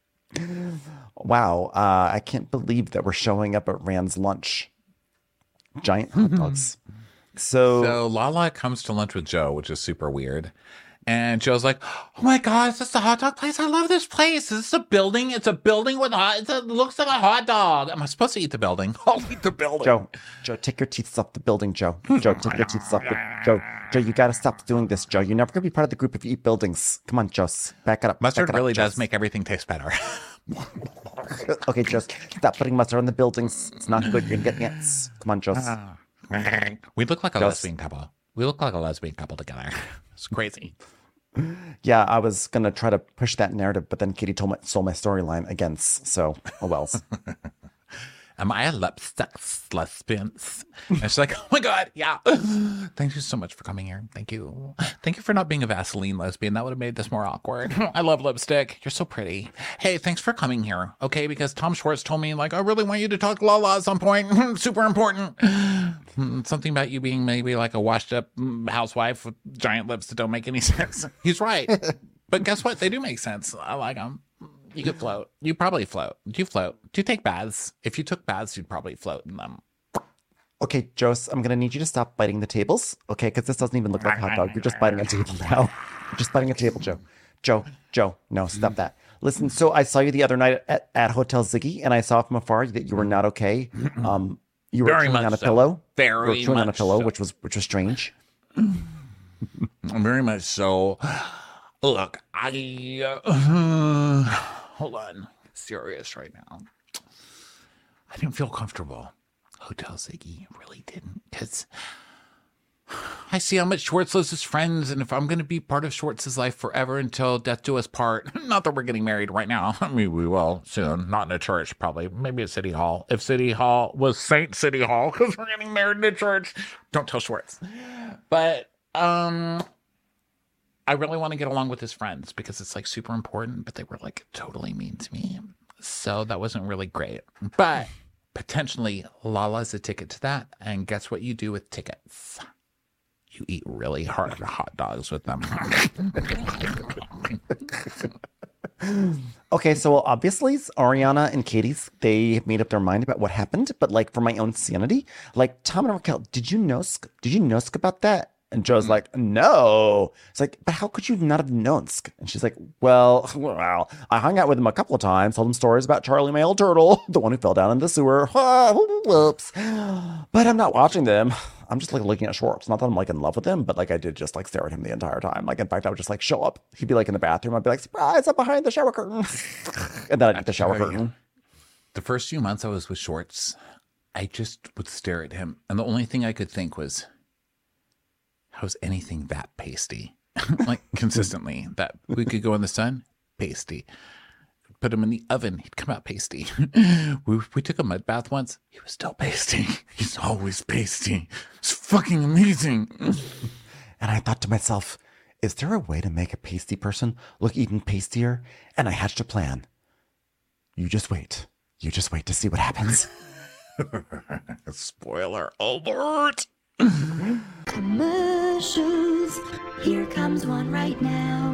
Wow, uh, I can't believe that we're showing up at Rand's lunch. Giant hot dogs. So, So Lala comes to lunch with Joe, which is super weird. And Joe's like, oh my God, is this the hot dog place? I love this place. Is this a building? It's a building with hot, it's a, it looks like a hot dog. Am I supposed to eat the building? I'll eat the building. Joe, Joe, take your teeth off the building, Joe. Joe, take your teeth off the Joe. Joe, you gotta stop doing this, Joe. You're never gonna be part of the group if you eat buildings. Come on, Joe. Back it up. Mustard back it up, really does Joe. make everything taste better. Okay, Joe, stop putting mustard on the buildings. It's not good. You're gonna get ants. Come on, Joe. We look like a Just- lesbian couple. We look like a lesbian couple together. It's crazy. Yeah, I was gonna try to push that narrative, but then Katie told my stole my storyline against. So, oh well. Am I a lipstick lesbian? And she's like, oh my God, yeah. Thank you so much for coming here. Thank you. Thank you for not being a Vaseline lesbian. That would have made this more awkward. I love lipstick. You're so pretty. Hey, thanks for coming here. Okay, because Tom Schwartz told me, like, I really want you to talk Lala at some point. Super important. Something about you being maybe like a washed up housewife with giant lips that don't make any sense. He's right. But guess what? They do make sense. I like them. You could float. You probably float. Do you float? Do you take baths? If you took baths, you'd probably float in them. Okay, Jose, I'm gonna need you to stop biting the tables. Okay, because this doesn't even look like a hot dog. You're just biting a table now. You're just biting a table, Joe. Joe, Joe, no, stop that. Listen, so I saw you the other night at, at Hotel Ziggy, and I saw from afar that you were not okay. Um, you were Very chewing much on a so. pillow. Very you were chewing on a much pillow, so. which was which was strange. Very much so. Look, I uh, hold on. Serious right now. I didn't feel comfortable. Hotel Ziggy really didn't, because I see how much Schwartz loves his friends, and if I'm going to be part of Schwartz's life forever until death do us part, not that we're getting married right now. I mean, we will soon. Not in a church, probably. Maybe at City Hall. If City Hall was Saint City Hall, because we're getting married in a church. Don't tell Schwartz. But, um... I really want to get along with his friends because it's like super important, but they were like totally mean to me. So that wasn't really great. But potentially Lala's a ticket to that. And guess what you do with tickets? You eat really hard hot dogs with them. Okay, so well, obviously Ariana and Katie's, they have made up their mind about what happened, but like for my own sanity, like Tom and Raquel, did you know did you know about that? And Joe's like, no. It's like, but how could you not have known? And she's like, well, well, I hung out with him a couple of times, told him stories about Charlie Mail Turtle, the one who fell down in the sewer. Whoops. But I'm not watching them. I'm just like looking at Schwartz. Not that I'm like in love with him, but like I did just like stare at him the entire time. Like, in fact, I would just like show up. He'd be like in the bathroom. I'd be like, surprise, I'm behind the shower curtain. And then I'd get the shower curtain. The first few months I was with Schwartz, I just would stare at him. And the only thing I could think was, how's anything that pasty? Like consistently, that we could go in the sun, pasty. Put him in the oven, he'd come out pasty. we, we took a mud bath once, he was still pasty. He's always pasty. It's fucking amazing. And I thought to myself, is there a way to make a pasty person look even pastier? And I hatched a plan. You just wait. You just wait to see what happens. Spoiler alert. Commercials. Here comes one right now.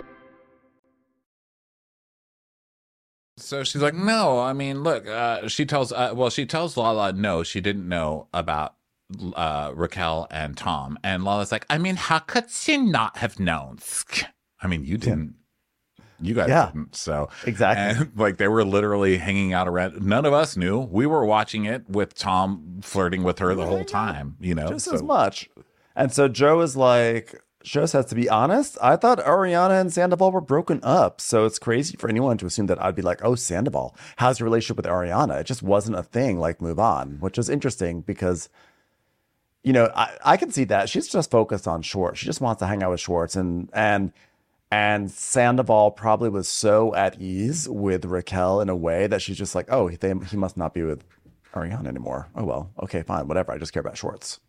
So she's like, no, I mean, look, uh, she tells, uh, well, she tells Lala, no, she didn't know about uh, Raquel and Tom. And Lala's like, I mean, how could she not have known? I mean, you didn't. You guys Yeah. didn't. So Exactly. And like they were literally hanging out around. None of us knew. We were watching it with Tom flirting with her the whole time, you know? Just so, as much. And so Joe is like, Joe says, to be honest, I thought Ariana and Sandoval were broken up. So it's crazy for anyone to assume that I'd be like, oh, Sandoval, how's your relationship with Ariana? It just wasn't a thing, like move on, which is interesting because, you know, I, I can see that. She's just focused on Schwartz. She just wants to hang out with Schwartz. And, and, and Sandoval probably was so at ease with Raquel in a way that she's just like, oh, they, he must not be with Ariana anymore. Oh, well, okay, fine, whatever. I just care about Schwartz.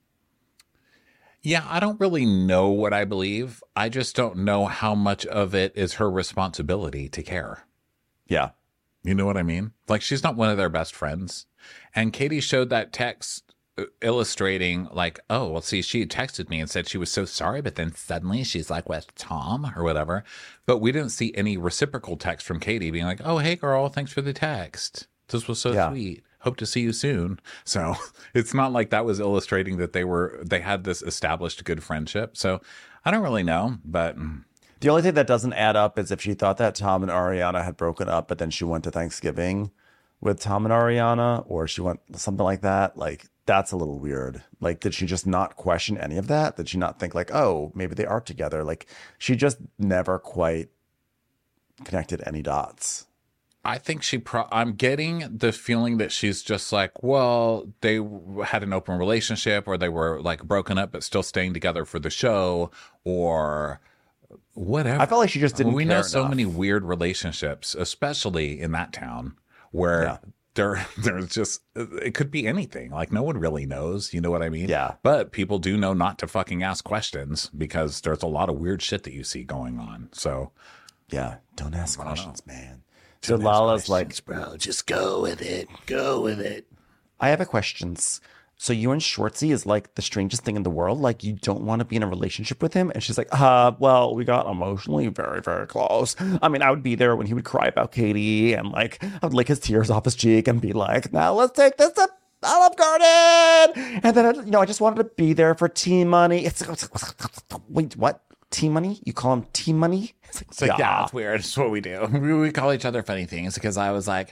Yeah, I don't really know what I believe. I just don't know how much of it is her responsibility to care. Yeah. You know what I mean? Like, she's not one of their best friends. And Katie showed that text illustrating, like, oh, well, see, she texted me and said she was so sorry, but then suddenly she's like with Tom or whatever. But we didn't see any reciprocal text from Katie being like, oh, hey, girl, thanks for the text. This was so Yeah. sweet. Hope to see you soon. So it's not like that was illustrating that they were, they had this established good friendship. So I don't really know, but The only thing that doesn't add up is if she thought that Tom and Ariana had broken up, but then she went to Thanksgiving with Tom and Ariana, or she went something like that. Like, that's a little weird. Like, did she just not question any of that? Did she not think like, oh, maybe they are together? Like, she just never quite connected any dots. I think she pro- I'm getting the feeling that she's just like, well, they had an open relationship or they were like broken up but still staying together for the show or whatever. I felt like she just didn't we care know so enough. many weird relationships, especially in that town where Yeah. there there's just it could be anything. Like no one really knows, you know what I mean? Yeah. But people do know not to fucking ask questions because there's a lot of weird shit that you see going on. So Yeah, don't ask I don't questions, know. man. So Lala's like, Bro, just go with it. Go with it. I have a questions. So you and Schwartzy is like the strangest thing in the world. Like you don't want to be in a relationship with him. And she's like, uh, well, we got emotionally very, very close. I mean, I would be there when he would cry about Katie and like I would lick his tears off his cheek and be like, now let's take this to Olive Garden. And then, you know, I just wanted to be there for Tea Money. It's wait, what? Tea Money? You call him Tea Money? It's like, It's like, yeah, it's weird. It's what we do. We, we call each other funny things because I was like,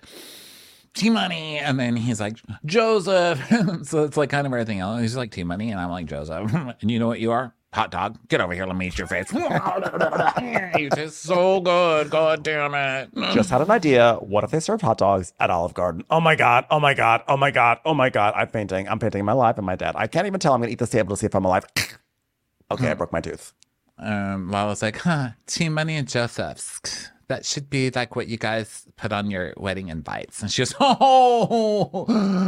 T Money. And then he's like, Joseph. So it's like kind of everything else. He's like T Money. And I'm like, Joseph. And you know what you are? Hot dog. Get over here. Let me eat your face. You taste so good. God damn it. Just had an idea. What if they served hot dogs at Olive Garden? Oh my God. Oh my God. Oh my God. Oh my God. I'm fainting. I'm fainting my life and my dad. I can't even tell I'm going to eat this table to see if I'm alive. Okay, I broke my tooth. Um, Lala's like, huh, T Money and Joseph's. That should be like what you guys put on your wedding invites. And she goes, oh,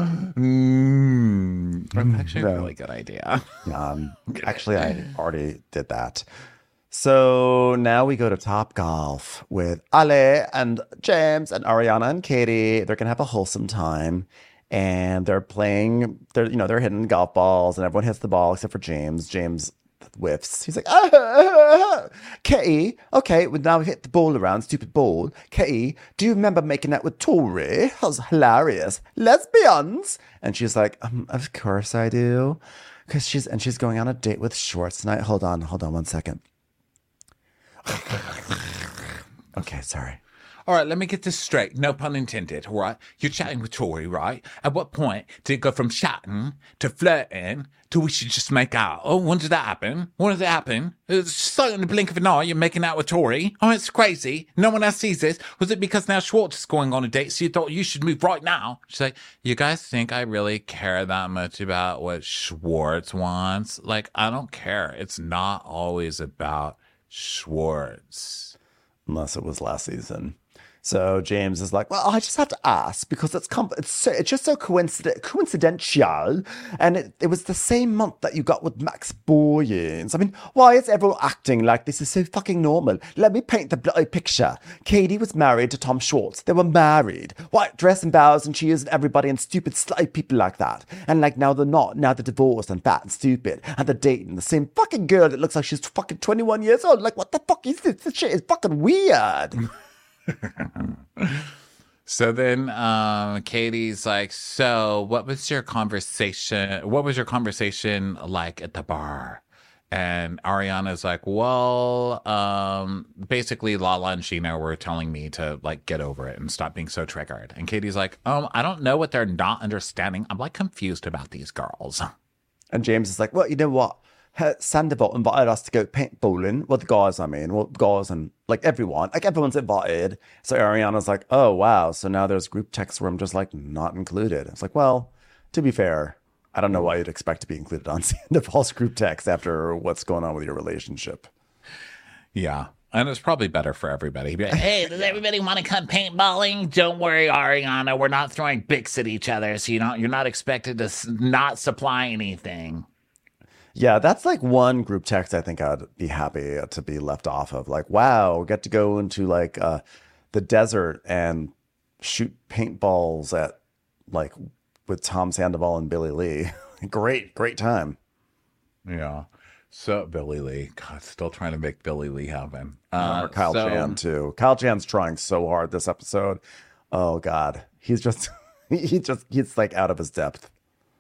mm. That's actually a No. really good idea. Um, actually, I already did that. So now we go to Top Golf with Ale and James and Ariana and Katie. They're gonna have a wholesome time, and they're playing. They're you know they're hitting golf balls, and everyone hits the ball except for James. James whiffs. He's like, ah, ah, ah. Katie, okay, well, now we hit the ball around, stupid ball. Katie, do you remember making out with Tori? That was hilarious. Lesbians. And she's like, um, of course I do. because she's and she's going on a date with Schwartz tonight. Hold on, hold on one second. Okay, sorry. All right, let me get this straight. No pun intended, all right? You're chatting with Tori, right? At what point did it go from chatting to flirting to we should just make out? Oh, when did that happen? When did that happen? It's just like in the blink of an eye, you're making out with Tori. Oh, it's crazy. No one else sees this. Was it because now Schwartz is going on a date, so you thought you should move right now? She's like, you guys think I really care that much about what Schwartz wants? Like, I don't care. It's not always about Schwartz. Unless it was last season. So James is like, well, I just have to ask because it's com- it's, so, it's just so coincident coincidental, and it, it was the same month that you got with Max Boyens. I mean, why is everyone acting like this is so fucking normal? Let me paint the bloody picture. Katie was married to Tom Schwartz. They were married. White dress and vows and cheers and everybody and stupid slutty people like that. And like now they're not. Now they're divorced and fat and stupid and they're dating the same fucking girl that looks like she's fucking twenty-one years old. Like, what the fuck is this? This shit is fucking weird. So then um, Katie's like, so what was your conversation? What was your conversation like at the bar? And Ariana's like, well, um, basically Lala and Sheena were telling me to like get over it and stop being so triggered. And Katie's like, um, I don't know what they're not understanding. I'm like confused about these girls. And James is like, well, you know what? Sandoval invited us to go paintballing. Well, the guys, I mean, well, guys and like everyone, like everyone's invited. So Ariana's like, oh, wow. So now there's group texts where I'm just like not included. It's like, well, to be fair, I don't know why you'd expect to be included on Sandoval's group text after what's going on with your relationship. Yeah. And it's probably better for everybody. Like, Hey, does everybody want to come paintballing? Don't worry, Ariana. We're not throwing bicks at each other, so you don't, you're not expected to s- not supply anything. Yeah, that's like one group text I think I'd be happy to be left off of. Like, wow, we get to go into like uh, the desert and shoot paintballs at like with Tom Sandoval and Billy Lee. Great, great time. yeah. So Billy Lee, God, still trying to make Billy Lee happen. Uh, Remember Kyle so, Chan too. Kyle Chan's trying so hard this episode. Oh God, he's just he just he's like out of his depth.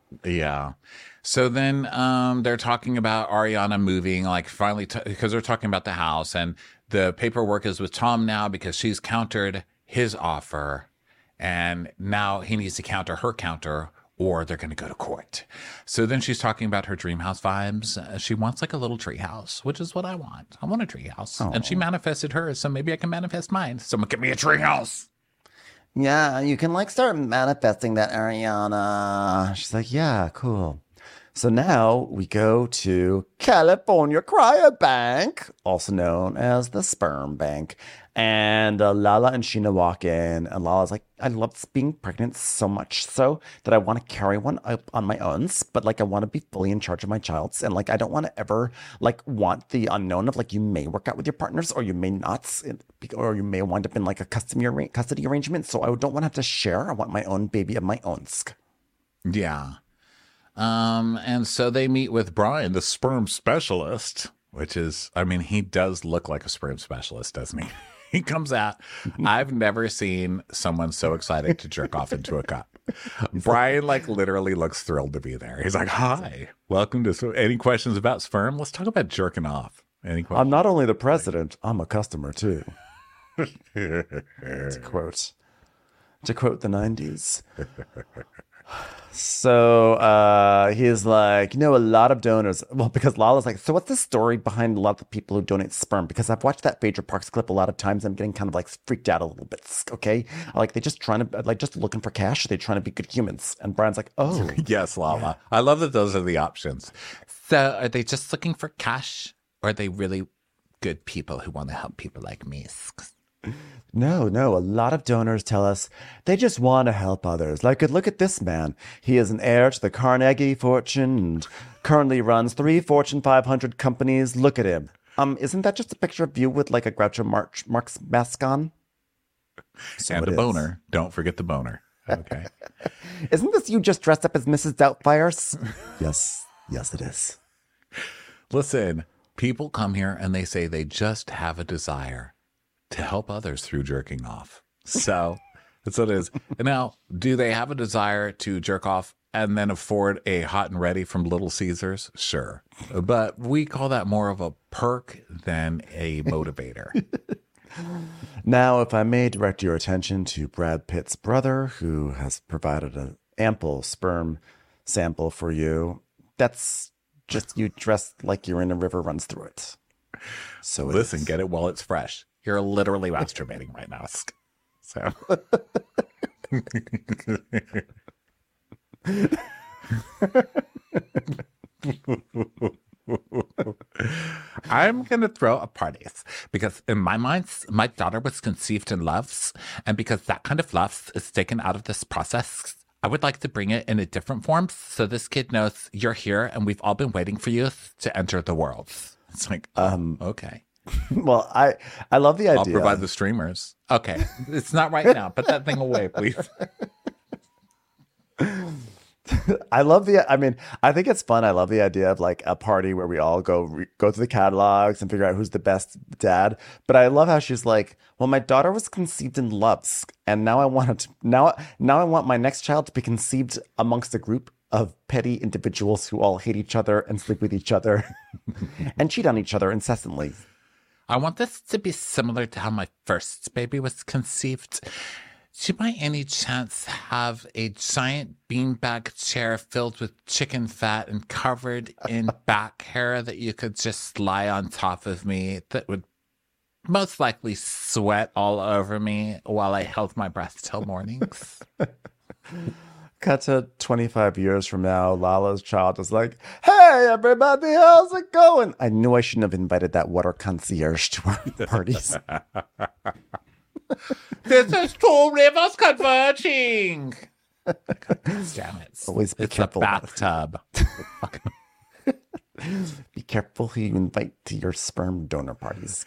Yeah. So then um, they're talking about Ariana moving, like finally, because t- they're talking about the house and the paperwork is with Tom now because she's countered his offer and now he needs to counter her counter or they're going to go to court. So then she's talking about her dream house vibes. Uh, she wants like a little tree house, which is what I want. I want a tree house. Aww. And she manifested hers, so maybe I can manifest mine. Someone give me a tree house. Yeah, you can like start manifesting that, Ariana. She's like, yeah, cool. So now we go to California Cryobank, also known as the Sperm Bank. And uh, Lala and Sheena walk in, and Lala's like, I love being pregnant so much so that I want to carry one up on my own, but like I want to be fully in charge of my child's. And like I don't want to ever like want the unknown of like you may work out with your partners or you may not, or you may wind up in like a custody, custody arrangement. So I don't want to have to share. I want my own baby of my own. Yeah. Um, and so they meet with Brian, the sperm specialist, which is, I mean, he does look like a sperm specialist, doesn't he? He comes out. I've never seen someone so excited to jerk off into a cup. Brian, like, literally looks thrilled to be there. He's like, hi, welcome to, any questions about sperm? Let's talk about jerking off. Any questions? I'm not only the president, I'm a customer too. To quote, to quote the nineties. So uh, he's like, you know, a lot of donors. Well, because Lala's like, so what's the story behind a lot of the people who donate sperm? Because I've watched that Phaedra Parks clip a lot of times. I'm getting kind of like freaked out a little bit. Okay, like they just trying to like just looking for cash. Or they trying to be good humans. And Brian's like, oh, yes, Lala. Yeah. I love that those are the options. So are they just looking for cash, or are they really good people who want to help people like me? No, no. A lot of donors tell us they just want to help others. Like, look at this man. He is an heir to the Carnegie fortune and currently runs three Fortune five hundred companies. Look at him. Um, isn't that just a picture of you with like a Groucho Marx, Marx mask on? So and a boner. Don't forget the boner. Okay. Isn't this you just dressed up as Missus Doubtfire? Yes. Yes, it is. Listen, people come here and they say they just have a desire to help others through jerking off. So that's what it is. Now, do they have a desire to jerk off and then afford a hot and ready from Little Caesars, sure. But we call that more of a perk than a motivator. Now, if I may direct your attention to Brad Pitt's brother, who has provided an ample sperm sample for you. That's just you dressed like you're in a river runs through it. So Listen, it's... get it while it's fresh. You're literally masturbating right now. So... I'm going to throw a party because in my mind, my daughter was conceived in loves. And because that kind of love is taken out of this process, I would like to bring it in a different form. So this kid knows you're here and we've all been waiting for you to enter the world. It's like, um, okay. Well, I, I love the idea. I'll provide the streamers. Okay. It's not right now. Put that thing away, please. I love the, I mean, I think it's fun. I love the idea of like a party where we all go, re- go through the catalogs and figure out who's the best dad. But I love how she's like, well, my daughter was conceived in Lubsk and now I want it to, now, now I want my next child to be conceived amongst a group of petty individuals who all hate each other and sleep with each other and cheat on each other incessantly. I want this to be similar to how my first baby was conceived. Do you by any chance have a giant beanbag chair filled with chicken fat and covered in back hair that you could just lie on top of me that would most likely sweat all over me while I held my breath till mornings? Cut to twenty-five years from now, Lala's child is like, hey, everybody, how's it going? I knew I shouldn't have invited that water concierge to our parties. This is two rivers converging. God damn it. Always be it's careful. a bathtub. Be careful who you invite to your sperm donor parties.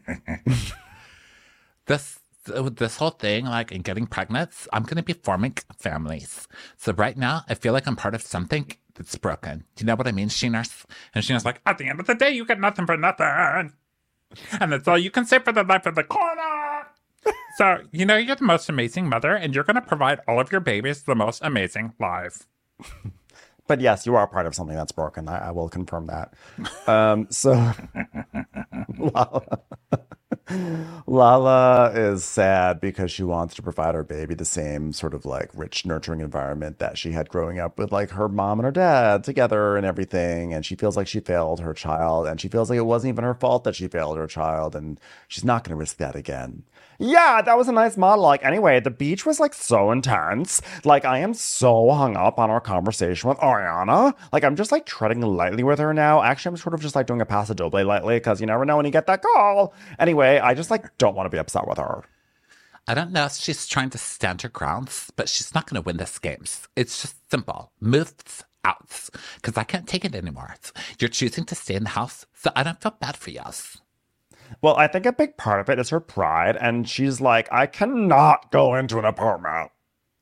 This this whole thing, like in getting pregnant, I'm going to be forming families. So right now, I feel like I'm part of something that's broken. Do you know what I mean, Sheeners? And Sheeners like, at the end of the day, you get nothing for nothing. And that's all you can say for the life of the corner. So, you know, you're the most amazing mother, and you're going to provide all of your babies the most amazing lives. But yes, you are part of something that's broken. I, I will confirm that. Um, so Lala, Lala is sad because she wants to provide her baby the same sort of like rich, nurturing environment that she had growing up with like her mom and her dad together and everything. And she feels like she failed her child, and she feels like it wasn't even her fault that she failed her child, and she's not going to risk that again. Yeah, that was a nice monologue. Anyway, the beach was like so intense. Like, I am so hung up on our conversation with Ariana. Like, I'm just like treading lightly with her now. Actually, I'm sort of just like doing a paso doble lightly because you never know when you get that call. Anyway, I just like don't want to be upset with her. I don't know if she's trying to stand her grounds, but she's not going to win this game. It's just simple. Moves out. Because I can't take it anymore. You're choosing to stay in the house, so I don't feel bad for you. Well, I think a big part of it is her pride, and she's like, I cannot go into an apartment.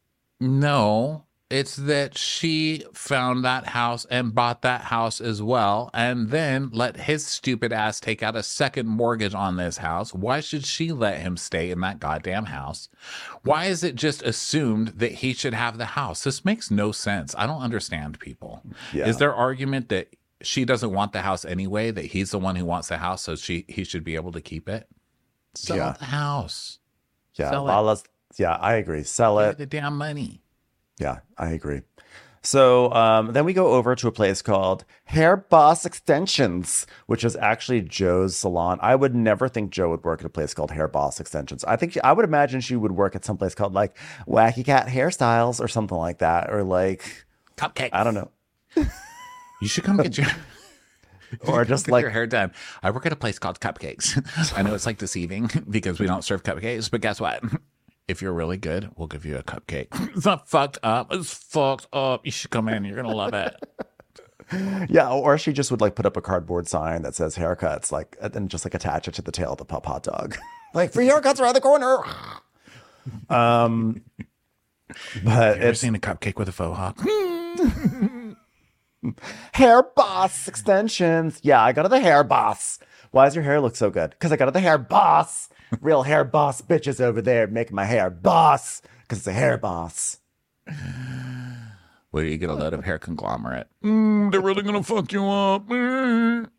No, it's that she found that house and bought that house as well, and then let his stupid ass take out a second mortgage on this house. Why should she let him stay in that goddamn house? Why is it just assumed that he should have the house? This makes no sense. I don't understand people. Yeah. Is their argument that she doesn't want the house anyway, that he's the one who wants the house, so she he should be able to keep it? Sell Yeah. the house. Yeah, Sell it. Lala's, yeah, I agree. Sell Pay it. the damn money. Yeah, I agree. So um, then we go over to a place called Hair Boss Extensions, which is actually Joe's salon. I would never think Joe would work at a place called Hair Boss Extensions. I think she, I would imagine she would work at some place called like Wacky Cat Hairstyles or something like that, or like Cupcakes. I don't know, You should come get your or just get like your hair done. I work at a place called Cupcakes. I know it's like deceiving because we don't serve cupcakes, but guess what? If you're really good, we'll give you a cupcake. It's not fucked up. It's fucked up. You should come in. You're gonna love it. yeah, or she just would like put up a cardboard sign that says haircuts, like, and just like attach it to the tail of the pup hot dog, like free haircuts around the corner. um, but Have you ever it's seen a cupcake with a faux hawk? Hair Boss Extensions. Yeah, I go to the Hair Boss. Why does your hair look so good? Because I go to the Hair Boss. Real hair boss bitches over there making my hair boss because it's a hair boss. Where you get a load of hair conglomerate. Mm, they're really gonna fuck you up. Mm.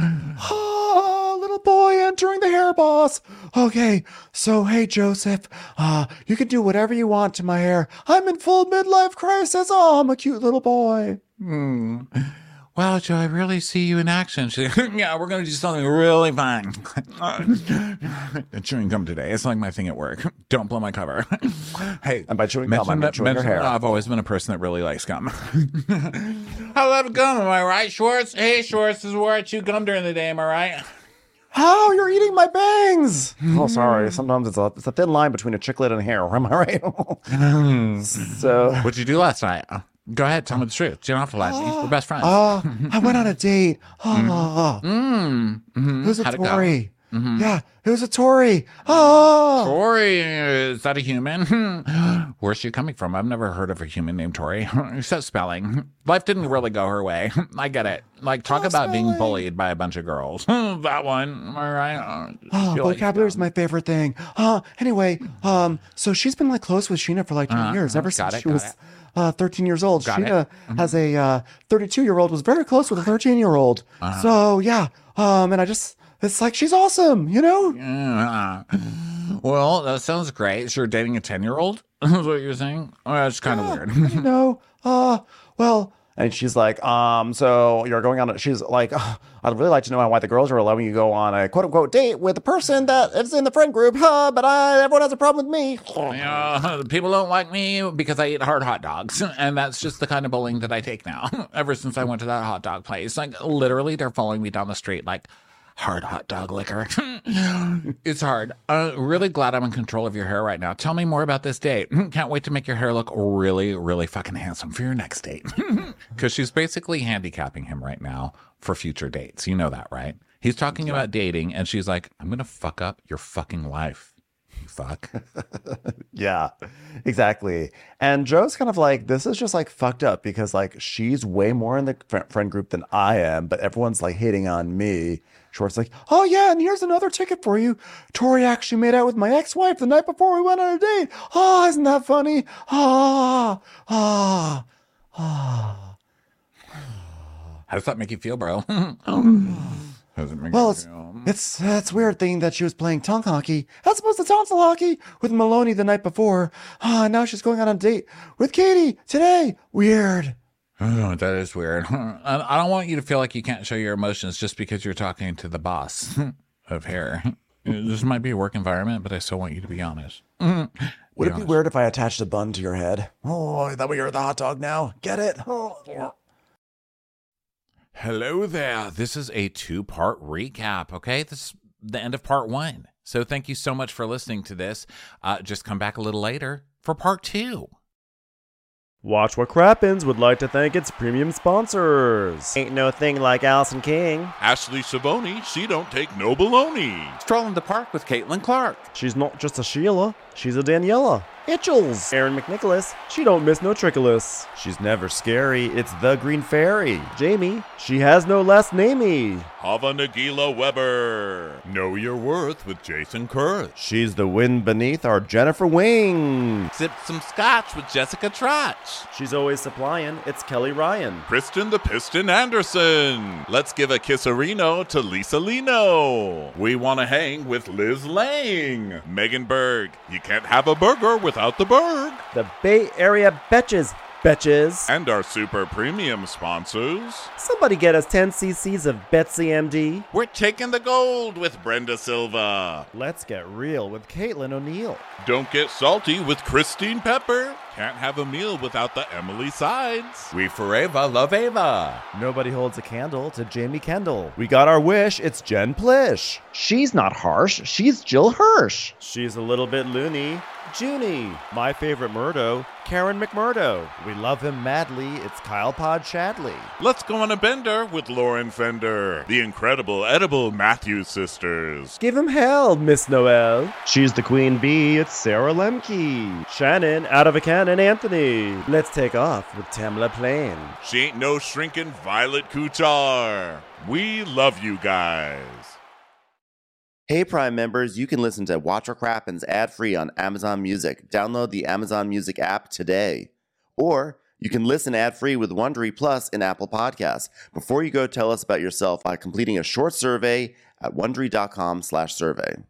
Ah, little boy entering the hair boss. Okay, so hey, Joseph, uh, you can do whatever you want to my hair. I'm in full midlife crisis. Oh, I'm a cute little boy. Mm. Wow, Joe, I really see you in action. She's like, yeah, we're going to do something really fun. Chewing gum today. It's like my thing at work. Don't blow my cover. Hey, And by chewing gum, I mean that, chewing your hair. I've always been a person that really likes gum. I love gum, am I right, Schwartz? Hey, Schwartz, this is where I chew gum during the day, am I right? Oh, you're eating my bangs. Oh, sorry. Sometimes it's a, it's a thin line between a chiclet and hair. Am I right? So, What'd you do last night? Go ahead, tell me the truth. You don't have to lie to me. We're best friends. uh, I went on a date. Oh, Mm. Mhm. it was a How'd it go? Tory. Yeah, it was a Tory. Oh, Tori, is that a human? Where's she coming from? I've never heard of a human named Tori. Except spelling. Life didn't really go her way. I get it. Like, talk Oh, about being spelling. bullied by a bunch of girls. That one. Am I right? Oh, Feel like- vocabulary is my favorite thing. Uh, anyway, um, so she's been like close with Sheena for like two Uh-huh, years, ever got since it, she got was it. uh, thirteen years old. Got it. Sheena has a uh, thirty-two year old, was very close with a thirteen year old. Uh-huh. So yeah, um, and I just, it's like she's awesome, you know? Uh, well, that sounds great. So you're dating a ten-year-old? Is what you're saying? Oh, that's kind of weird. you know, uh, well, and she's like, um, so you're going on, a, she's like, uh, I'd really like to know why the girls are allowing you to go on a quote unquote date with a person that is in the friend group, huh? But I, everyone has a problem with me. Yeah, people don't like me because I eat hard hot dogs. And that's just the kind of bullying that I take now. Ever since I went to that hot dog place. Like, literally, they're following me down the street like, hard hot dog liquor. It's hard. Uh, really glad I'm in control of your hair right now. Tell me more about this date. Can't wait to make your hair look really, really fucking handsome for your next date. Because she's basically handicapping him right now for future dates. You know that, right? He's talking about dating, and she's like, I'm going to fuck up your fucking life. You fuck. Yeah, exactly. And Joe's kind of like, this is just like fucked up because like she's way more in the fr- friend group than I am, but everyone's like hating on me. Short's like, oh yeah, and here's another ticket for you. Tori actually made out with my ex-wife the night before we went on a date. Oh, isn't that funny? Ah, ah, ah. How does that make you feel, bro? How does it make Well, you it's feel? it's that's weird thing that she was playing tongue hockey as opposed to tonsil hockey with Maloney the night before. Ah, now she's going on a date with Katie today. Weird. Oh, that is weird. I I don't want you to feel like you can't show your emotions just because you're talking to the boss of hair. This might be a work environment, but I still want you to be honest. Would Be it be honest. weird if I attached a bun to your head? Oh, that way you're the hot dog now. Get it? Oh. Hello there. This is a two-part recap, okay? This is the end of part one. So thank you so much for listening to this. Uh, just come back a little later for part two. Watch What Crappens would like to thank its premium sponsors. Ain't no thing like Allison King. Ashley Savoni, she don't take no baloney. Strolling the park with Caitlin Clark. She's not just a Sheila, she's a Daniela. Itchels. Aaron McNicholas, she don't miss no trickolas. She's never scary. It's the Green Fairy. Jamie, she has no last namey. Hava Nagila Weber. Know your worth with Jason Kurth. She's the wind beneath our Jennifer Wing. Sip some scotch with Jessica Trotch. She's always supplying, it's Kelly Ryan. Kristen the Piston Anderson. Let's give a kisserino to Lisa Lino. We want to hang with Liz Lang. Megan Berg. You can't have a burger without the Berg. The Bay Area Betches, Betches. And our super premium sponsors. Somebody get us ten cc's of Betsy M D. We're taking the gold with Brenda Silva. Let's get real with Caitlin O'Neill. Don't get salty with Christine Pepper. Can't have a meal without the Emily Sides. We forever love Ava. Nobody holds a candle to Jamie Kendall. We got our wish. It's Jen Plish. She's not harsh. She's Jill Hirsch. She's a little bit loony. Junie. My favorite Murdo, Karen McMurdo. We love him madly. It's Kyle Pod Shadley. Let's go on a bender with Lauren Fender. The incredible edible Matthews sisters. Give him hell, Miss Noel. She's the queen bee. It's Sarah Lemke. Shannon, out of a cannon, Anthony. Let's take off with Tamla Plain. She ain't no shrinking Violet Kuchar. We love you guys. Hey Prime members, you can listen to Watch What Crappens ad-free on Amazon Music. Download the Amazon Music app today. Or You can listen ad-free with Wondery Plus in Apple Podcasts. Before you go, tell us about yourself by completing a short survey at wondery.com slash survey.